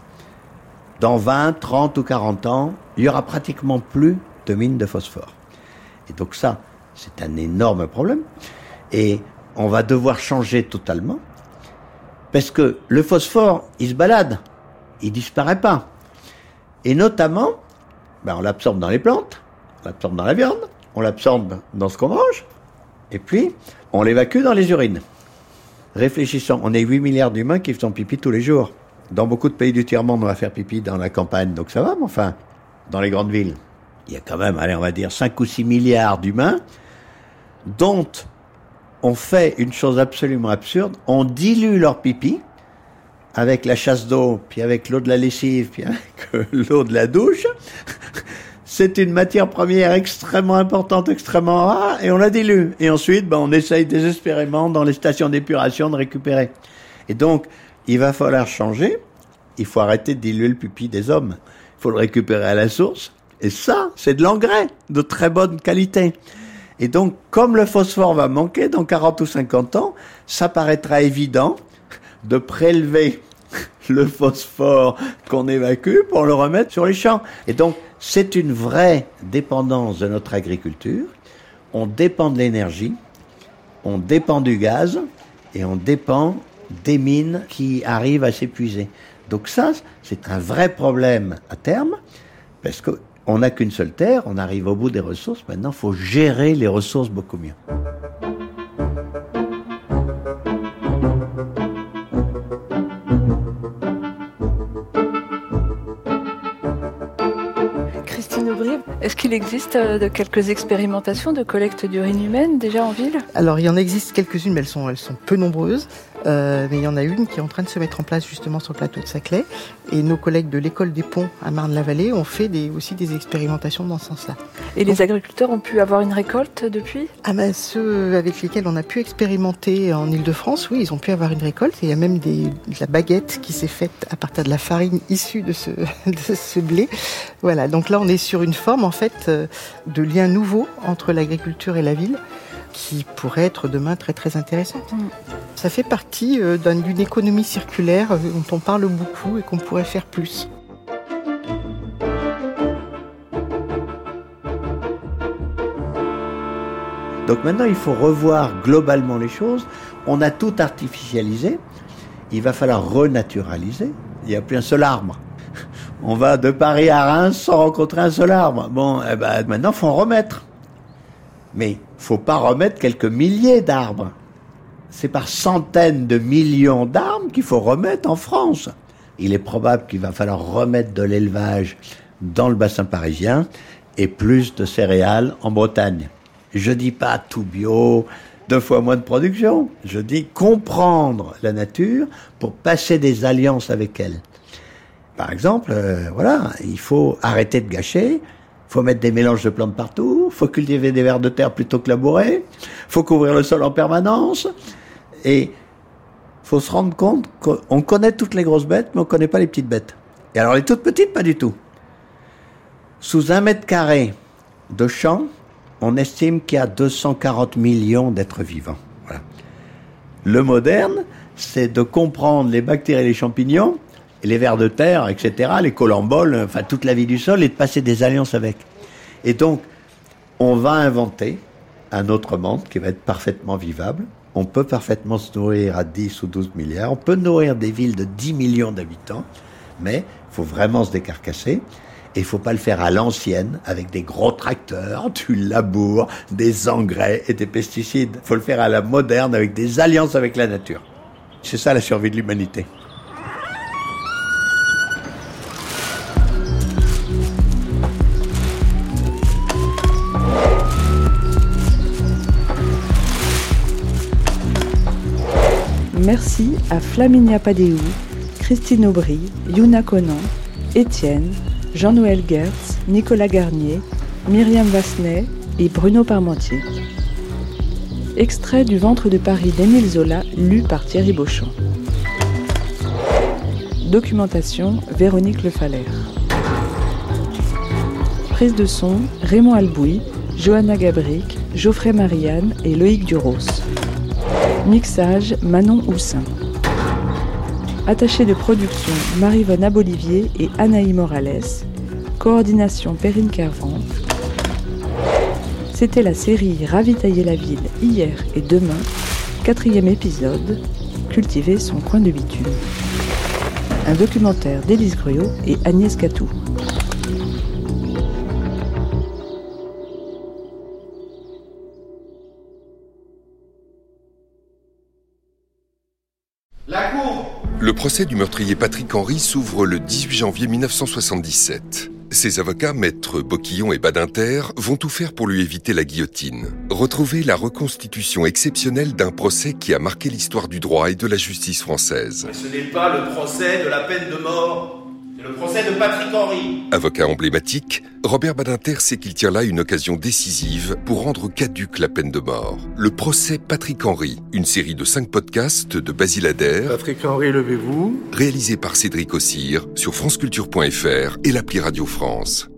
Dans 20, 30 ou 40 ans, il n'y aura pratiquement plus de mines de phosphore. Et donc ça, c'est un énorme problème. Et on va devoir changer totalement. Parce que le phosphore, il se balade. Il disparaît pas. Et notamment, on l'absorbe dans les plantes, on l'absorbe dans la viande, on l'absorbe dans ce qu'on mange. Et puis, on l'évacue dans les urines. Réfléchissons, on est 8 milliards d'humains qui font pipi tous les jours. Dans beaucoup de pays du tiers-monde, on va faire pipi dans la campagne, donc ça va, mais enfin, dans les grandes villes, il y a quand même, on va dire 5 ou 6 milliards d'humains dont on fait une chose absolument absurde, on dilue leur pipi avec la chasse d'eau, puis avec l'eau de la lessive, puis avec l'eau de la douche. C'est une matière première extrêmement importante, extrêmement rare, et on la dilue. Et ensuite, on essaye désespérément dans les stations d'épuration de récupérer. Et donc, il va falloir changer. Il faut arrêter de diluer le pipi des hommes. Il faut le récupérer à la source. Et ça, c'est de l'engrais de très bonne qualité. Et donc, comme le phosphore va manquer dans 40 ou 50 ans, ça paraîtra évident de prélever le phosphore qu'on évacue pour le remettre sur les champs. Et donc, c'est une vraie dépendance de notre agriculture. On dépend de l'énergie, on dépend du gaz et on dépend des mines qui arrivent à s'épuiser. Donc ça, c'est un vrai problème à terme parce que on n'a qu'une seule terre, on arrive au bout des ressources, maintenant il faut gérer les ressources beaucoup mieux. Christine Aubry, est-ce qu'il existe quelques expérimentations de collecte d'urine humaine déjà en ville ? Alors il y en existe quelques-unes, mais elles sont peu nombreuses. mais il y en a une qui est en train de se mettre en place justement sur le plateau de Saclay. Et nos collègues de l'école des ponts à Marne-la-Vallée ont fait aussi des expérimentations dans ce sens-là. Et les agriculteurs ont pu avoir une récolte depuis ? Ceux avec lesquels on a pu expérimenter en Ile-de-France, oui, ils ont pu avoir une récolte. Et il y a même de la baguette qui s'est faite à partir de la farine issue de ce blé. Voilà, donc là on est sur une forme en fait de lien nouveau entre l'agriculture et la ville, qui pourrait être demain très très intéressante. Ça fait partie d'une économie circulaire dont on parle beaucoup et qu'on pourrait faire plus. Donc maintenant, il faut revoir globalement les choses. On a tout artificialisé. Il va falloir renaturaliser. Il n'y a plus un seul arbre. On va de Paris à Reims sans rencontrer un seul arbre. Bon, maintenant, il faut en remettre. Mais il ne faut pas remettre quelques milliers d'arbres. C'est par centaines de millions d'arbres qu'il faut remettre en France. Il est probable qu'il va falloir remettre de l'élevage dans le bassin parisien et plus de céréales en Bretagne. Je dis pas tout bio, 2 fois moins de production. Je dis comprendre la nature pour passer des alliances avec elle. Par exemple, il faut arrêter de gâcher. Faut mettre des mélanges de plantes partout. Faut cultiver des vers de terre plutôt que labourer. Faut couvrir le sol en permanence. Et faut se rendre compte qu'on connaît toutes les grosses bêtes, mais on connaît pas les petites bêtes. Et alors les toutes petites, pas du tout. Sous 1 mètre carré de champ, on estime qu'il y a 240 millions d'êtres vivants. Voilà. Le moderne, c'est de comprendre les bactéries et les champignons, et les vers de terre, etc., les colamboles, enfin toute la vie du sol, et de passer des alliances avec. Et donc, on va inventer un autre monde qui va être parfaitement vivable. On peut parfaitement se nourrir à 10 ou 12 milliards. On peut nourrir des villes de 10 millions d'habitants, mais il faut vraiment se décarcasser. Et il ne faut pas le faire à l'ancienne, avec des gros tracteurs, du labour, des engrais et des pesticides. Il faut le faire à la moderne, avec des alliances avec la nature. C'est ça la survie de l'humanité. Merci à Flaminia Padéou, Christine Aubry, Yuna Conan, Étienne, Jean-Noël Gertz, Nicolas Garnier, Myriam Vassenet et Bruno Parmentier. Extrait du Ventre de Paris d'Émile Zola, lu par Thierry Beauchamp. Documentation, Véronique Le Fallère. Prise de son, Raymond Albouy, Johanna Gabric, Geoffrey Marianne et Loïc Duros. Mixage, Manon Houssin. Attaché de production, Marie-Vonne Abolivier et Anaï Morales. Coordination, Perrine Kervant. C'était la série Ravitailler la ville hier et demain, 4e épisode, Cultiver son coin de bitume. Un documentaire d'Élise Gruot et Agnès Catou. Le procès du meurtrier Patrick Henry s'ouvre le 18 janvier 1977. Ses avocats, maîtres Boquillon et Badinter, vont tout faire pour lui éviter la guillotine. Retrouvez la reconstitution exceptionnelle d'un procès qui a marqué l'histoire du droit et de la justice française. Mais ce n'est pas le procès de la peine de mort, c'est le procès de Patrick Henry. Avocat emblématique, Robert Badinter sait qu'il tient là une occasion décisive pour rendre caduque la peine de mort. Le procès Patrick Henry, une série de 5 podcasts de Basile Adair. Patrick Henry, levez-vous. Réalisé par Cédric Ossire sur franceculture.fr et l'appli Radio France.